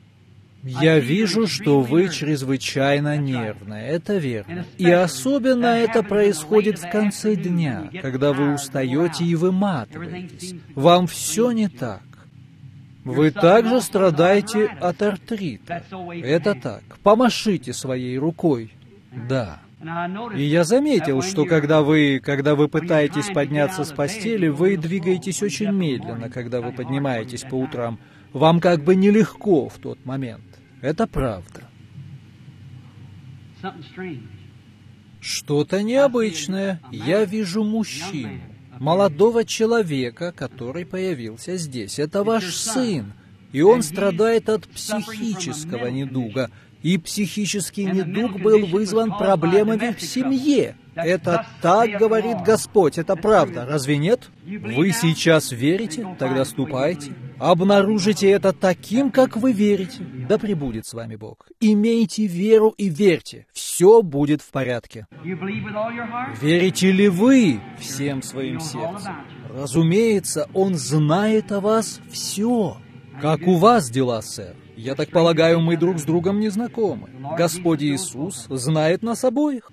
Я вижу, что вы чрезвычайно нервны, это верно. И особенно это происходит в конце дня, когда вы устаете и выматываетесь. Вам все не так. Вы также страдаете от артрита. Это так. Помашите своей рукой. Да. И я заметил, что когда вы пытаетесь подняться с постели, вы двигаетесь очень медленно, когда вы поднимаетесь по утрам. Вам как бы нелегко в тот момент. Это правда. Что-то необычное. Я вижу мужчину, молодого человека, который появился здесь. Это ваш сын, и он страдает от психического недуга. И психический недуг был вызван проблемами в семье. Это так говорит Господь, это правда, разве нет? Вы сейчас верите? Тогда ступайте. Обнаружите это таким, как вы верите. Да пребудет с вами Бог. Имейте веру и верьте. Все будет в порядке. Верите ли вы всем своим сердцем? Разумеется, Он знает о вас все. Как у вас дела, сэр? Я так полагаю, мы друг с другом не знакомы. Господь Иисус знает нас обоих.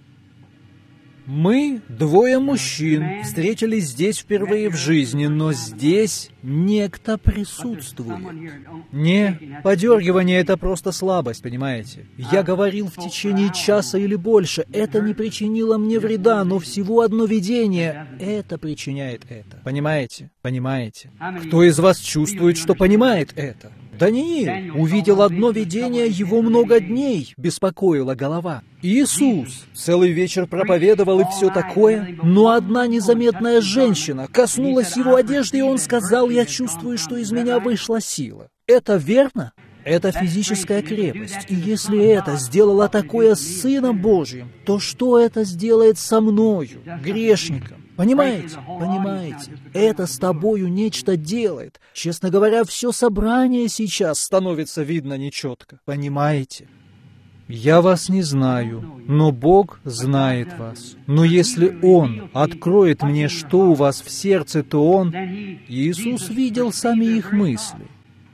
Мы, двое мужчин, встретились здесь впервые в жизни, но здесь некто присутствует. Не, подергивание — это просто слабость, понимаете? Я говорил в течение часа или больше, это не причинило мне вреда, но всего одно видение — это причиняет это. Понимаете? Понимаете? Кто из вас чувствует, что понимает это? Даниил увидел одно видение, его много дней беспокоила голова. Иисус целый вечер проповедовал и все такое, но одна незаметная женщина коснулась его одежды, и он сказал: «Я чувствую, что из меня вышла сила». Это верно? Это физическая крепость. И если это сделало такое с Сыном Божьим, то что это сделает со мною, грешником? Понимаете? Понимаете? Это с тобою нечто делает. Честно говоря, все собрание сейчас становится видно нечетко. Понимаете? Я вас не знаю, но Бог знает вас. Но если Он откроет мне, что у вас в сердце, то Он... Иисус видел сами их мысли.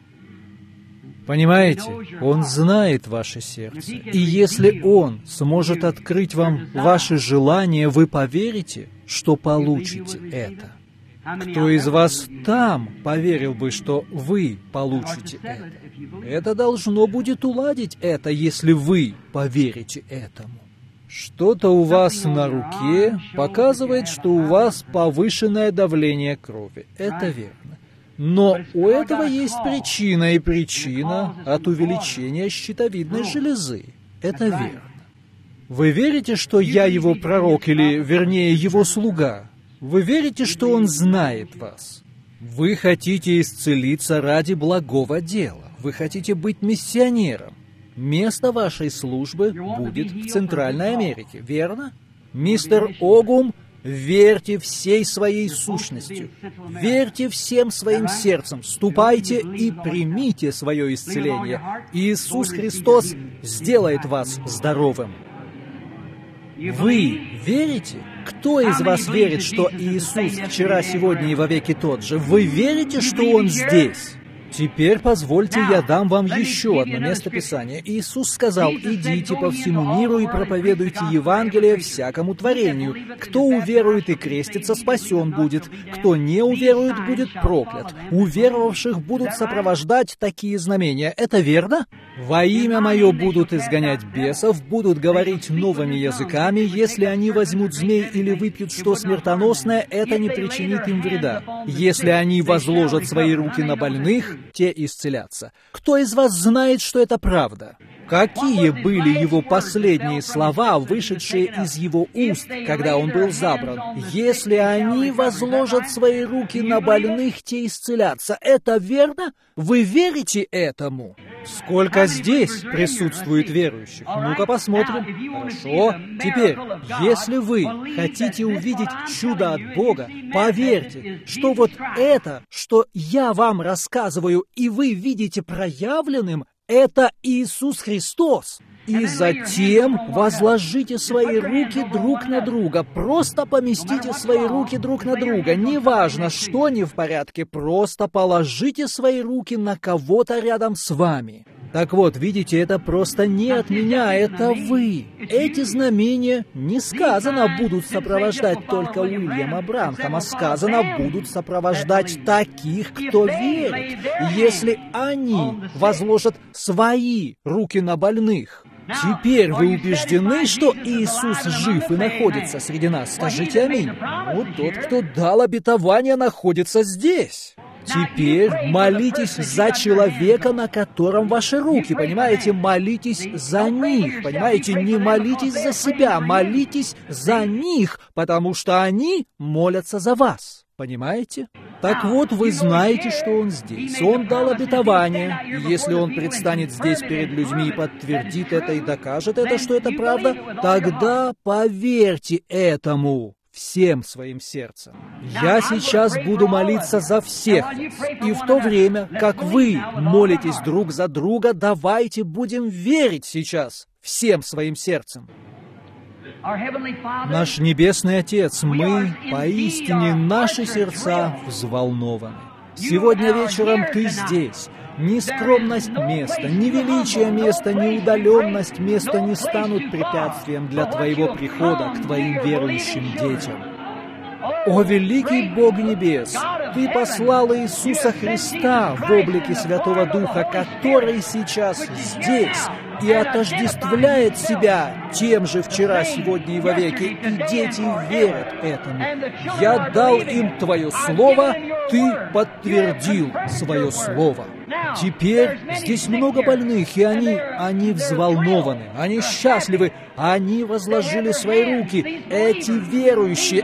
Понимаете? Он знает ваше сердце. И если Он сможет открыть вам ваши желания, вы поверите, что получите это. Кто из вас там поверил бы, что вы получите это? Это должно будет уладить это, если вы поверите этому. Что-то у вас на руке показывает, что у вас повышенное давление крови. Это верно. Но у этого есть причина, и причина от увеличения щитовидной железы. Это верно. Вы верите, что я его пророк, или, вернее, его слуга? Вы верите, что он знает вас? Вы хотите исцелиться ради благого дела. Вы хотите быть миссионером. Место вашей службы будет в Центральной Америке, верно? Мистер Огум, верьте всей своей сущностью. Верьте всем своим сердцем. Ступайте и примите свое исцеление. Иисус Христос сделает вас здоровым. Вы верите? Кто из вас верит, что Иисус вчера, сегодня и вовеки тот же? Вы верите, что Он здесь? Теперь позвольте, я дам вам еще одно место Писания. Иисус сказал: «Идите по всему миру и проповедуйте Евангелие всякому творению. Кто уверует и крестится, спасен будет. Кто не уверует, будет проклят. Уверовавших будут сопровождать такие знамения». Это верно? «Во имя Мое будут изгонять бесов, будут говорить новыми языками. Если они возьмут змей или выпьют что смертоносное, это не причинит им вреда. Если они возложат свои руки на больных, те исцелятся». Кто из вас знает, что это правда? Какие были его последние слова, вышедшие из его уст, когда он был забран? «Если они возложат свои руки на больных, те исцелятся». Это верно? Вы верите этому? Сколько здесь присутствует верующих? Ну-ка посмотрим. Хорошо. Теперь, если вы хотите увидеть чудо от Бога, поверьте, что вот это, что я вам рассказываю, и вы видите проявленным, это Иисус Христос. И затем возложите свои руки друг на друга. Просто поместите свои руки друг на друга. Неважно, что не в порядке, просто положите свои руки на кого-то рядом с вами. Так вот, видите, это просто не от меня, это вы. Эти знамения, не сказано, будут сопровождать только Уильяма Бранхама, сказано, будут сопровождать таких, кто верит, если они возложат свои руки на больных. Теперь вы убеждены, что Иисус жив и находится среди нас? Скажите аминь. Ну, тот, кто дал обетование, находится здесь. Теперь молитесь за человека, на котором ваши руки, понимаете? Молитесь за них, понимаете? Не молитесь за себя, молитесь за них, потому что они молятся за вас, понимаете? Так вот, вы знаете, что Он здесь. Он дал обетование. Если Он предстанет здесь перед людьми и подтвердит это и докажет это, что это правда, тогда поверьте этому всем своим сердцем. Я сейчас буду молиться за всех вас. И в то время, как вы молитесь друг за друга, давайте будем верить сейчас всем своим сердцем. Наш Небесный Отец, мы поистине, наши сердца взволнованы. Сегодня вечером ты здесь. Ни скромность места, ни величие места, ни удаленность места не станут препятствием для твоего прихода к твоим верующим детям. О, великий Бог небес! Ты послал Иисуса Христа в облике Святого Духа, который сейчас здесь и отождествляет себя тем же вчера, сегодня и вовеки, и дети верят этому. Я дал им Твое Слово, Ты подтвердил свое Слово. Теперь здесь много больных, и они взволнованы, они счастливы, они возложили свои руки. Эти верующие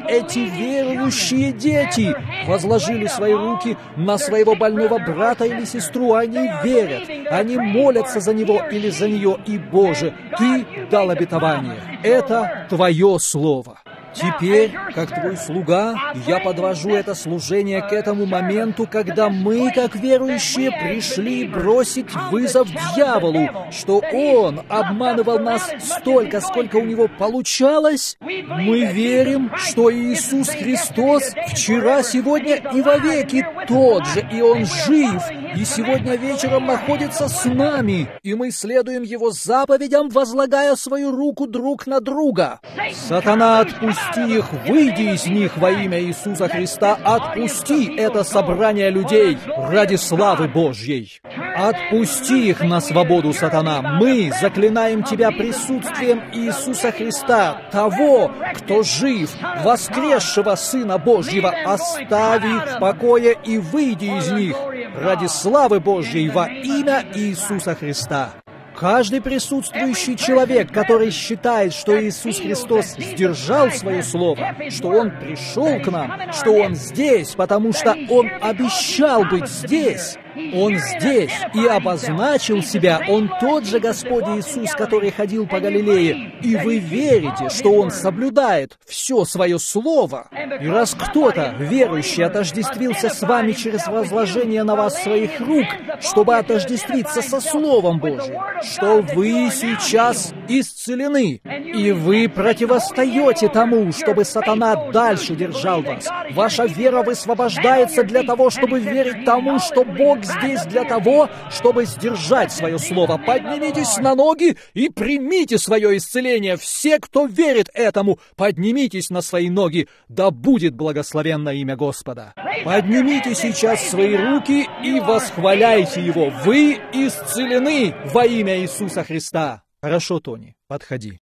дети возложили свои руки на своего больного брата или сестру. Они верят, они молятся за него или за нее, и, Боже, Ты дал обетование. Это Твое Слово. Теперь, как Твой слуга, я подвожу это служение к этому моменту, когда мы, как верующие, пришли бросить вызов дьяволу, что он обманывал нас столько, сколько у него получалось. Мы верим, что Иисус Христос вчера, сегодня и вовеки тот же, и Он жив, и сегодня вечером находится с нами, и мы следуем Его заповедям, возлагая свою руку друг на друга. Сатана, отпусти их, выйди из них во имя Иисуса Христа, отпусти это собрание людей ради славы Божьей. Отпусти их на свободу, сатана. Мы заклинаем тебя присутствием Иисуса Христа, того, кто жив, воскресшего Сына Божьего. Оставь их в покое и выйди из них ради славы Божьей во имя Иисуса Христа. Каждый присутствующий человек, который считает, что Иисус Христос сдержал свое слово, что Он пришел к нам, что Он здесь, потому что Он обещал быть здесь. Он здесь и обозначил себя. Он тот же Господь Иисус, который ходил по Галилее. И вы верите, что Он соблюдает все свое слово. И раз кто-то, верующий, отождествился с вами через возложение на вас своих рук, чтобы отождествиться со Словом Божьим, что вы сейчас исцелены, и вы противостоите тому, чтобы сатана дальше держал вас. Ваша вера высвобождается для того, чтобы верить тому, что Бог здесь для того, чтобы сдержать свое слово. Поднимитесь на ноги и примите свое исцеление. Все, кто верит этому, поднимитесь на свои ноги. Да будет благословенно имя Господа. Поднимите сейчас свои руки и восхваляйте Его. Вы исцелены во имя Иисуса Христа. Хорошо, Тони, подходи.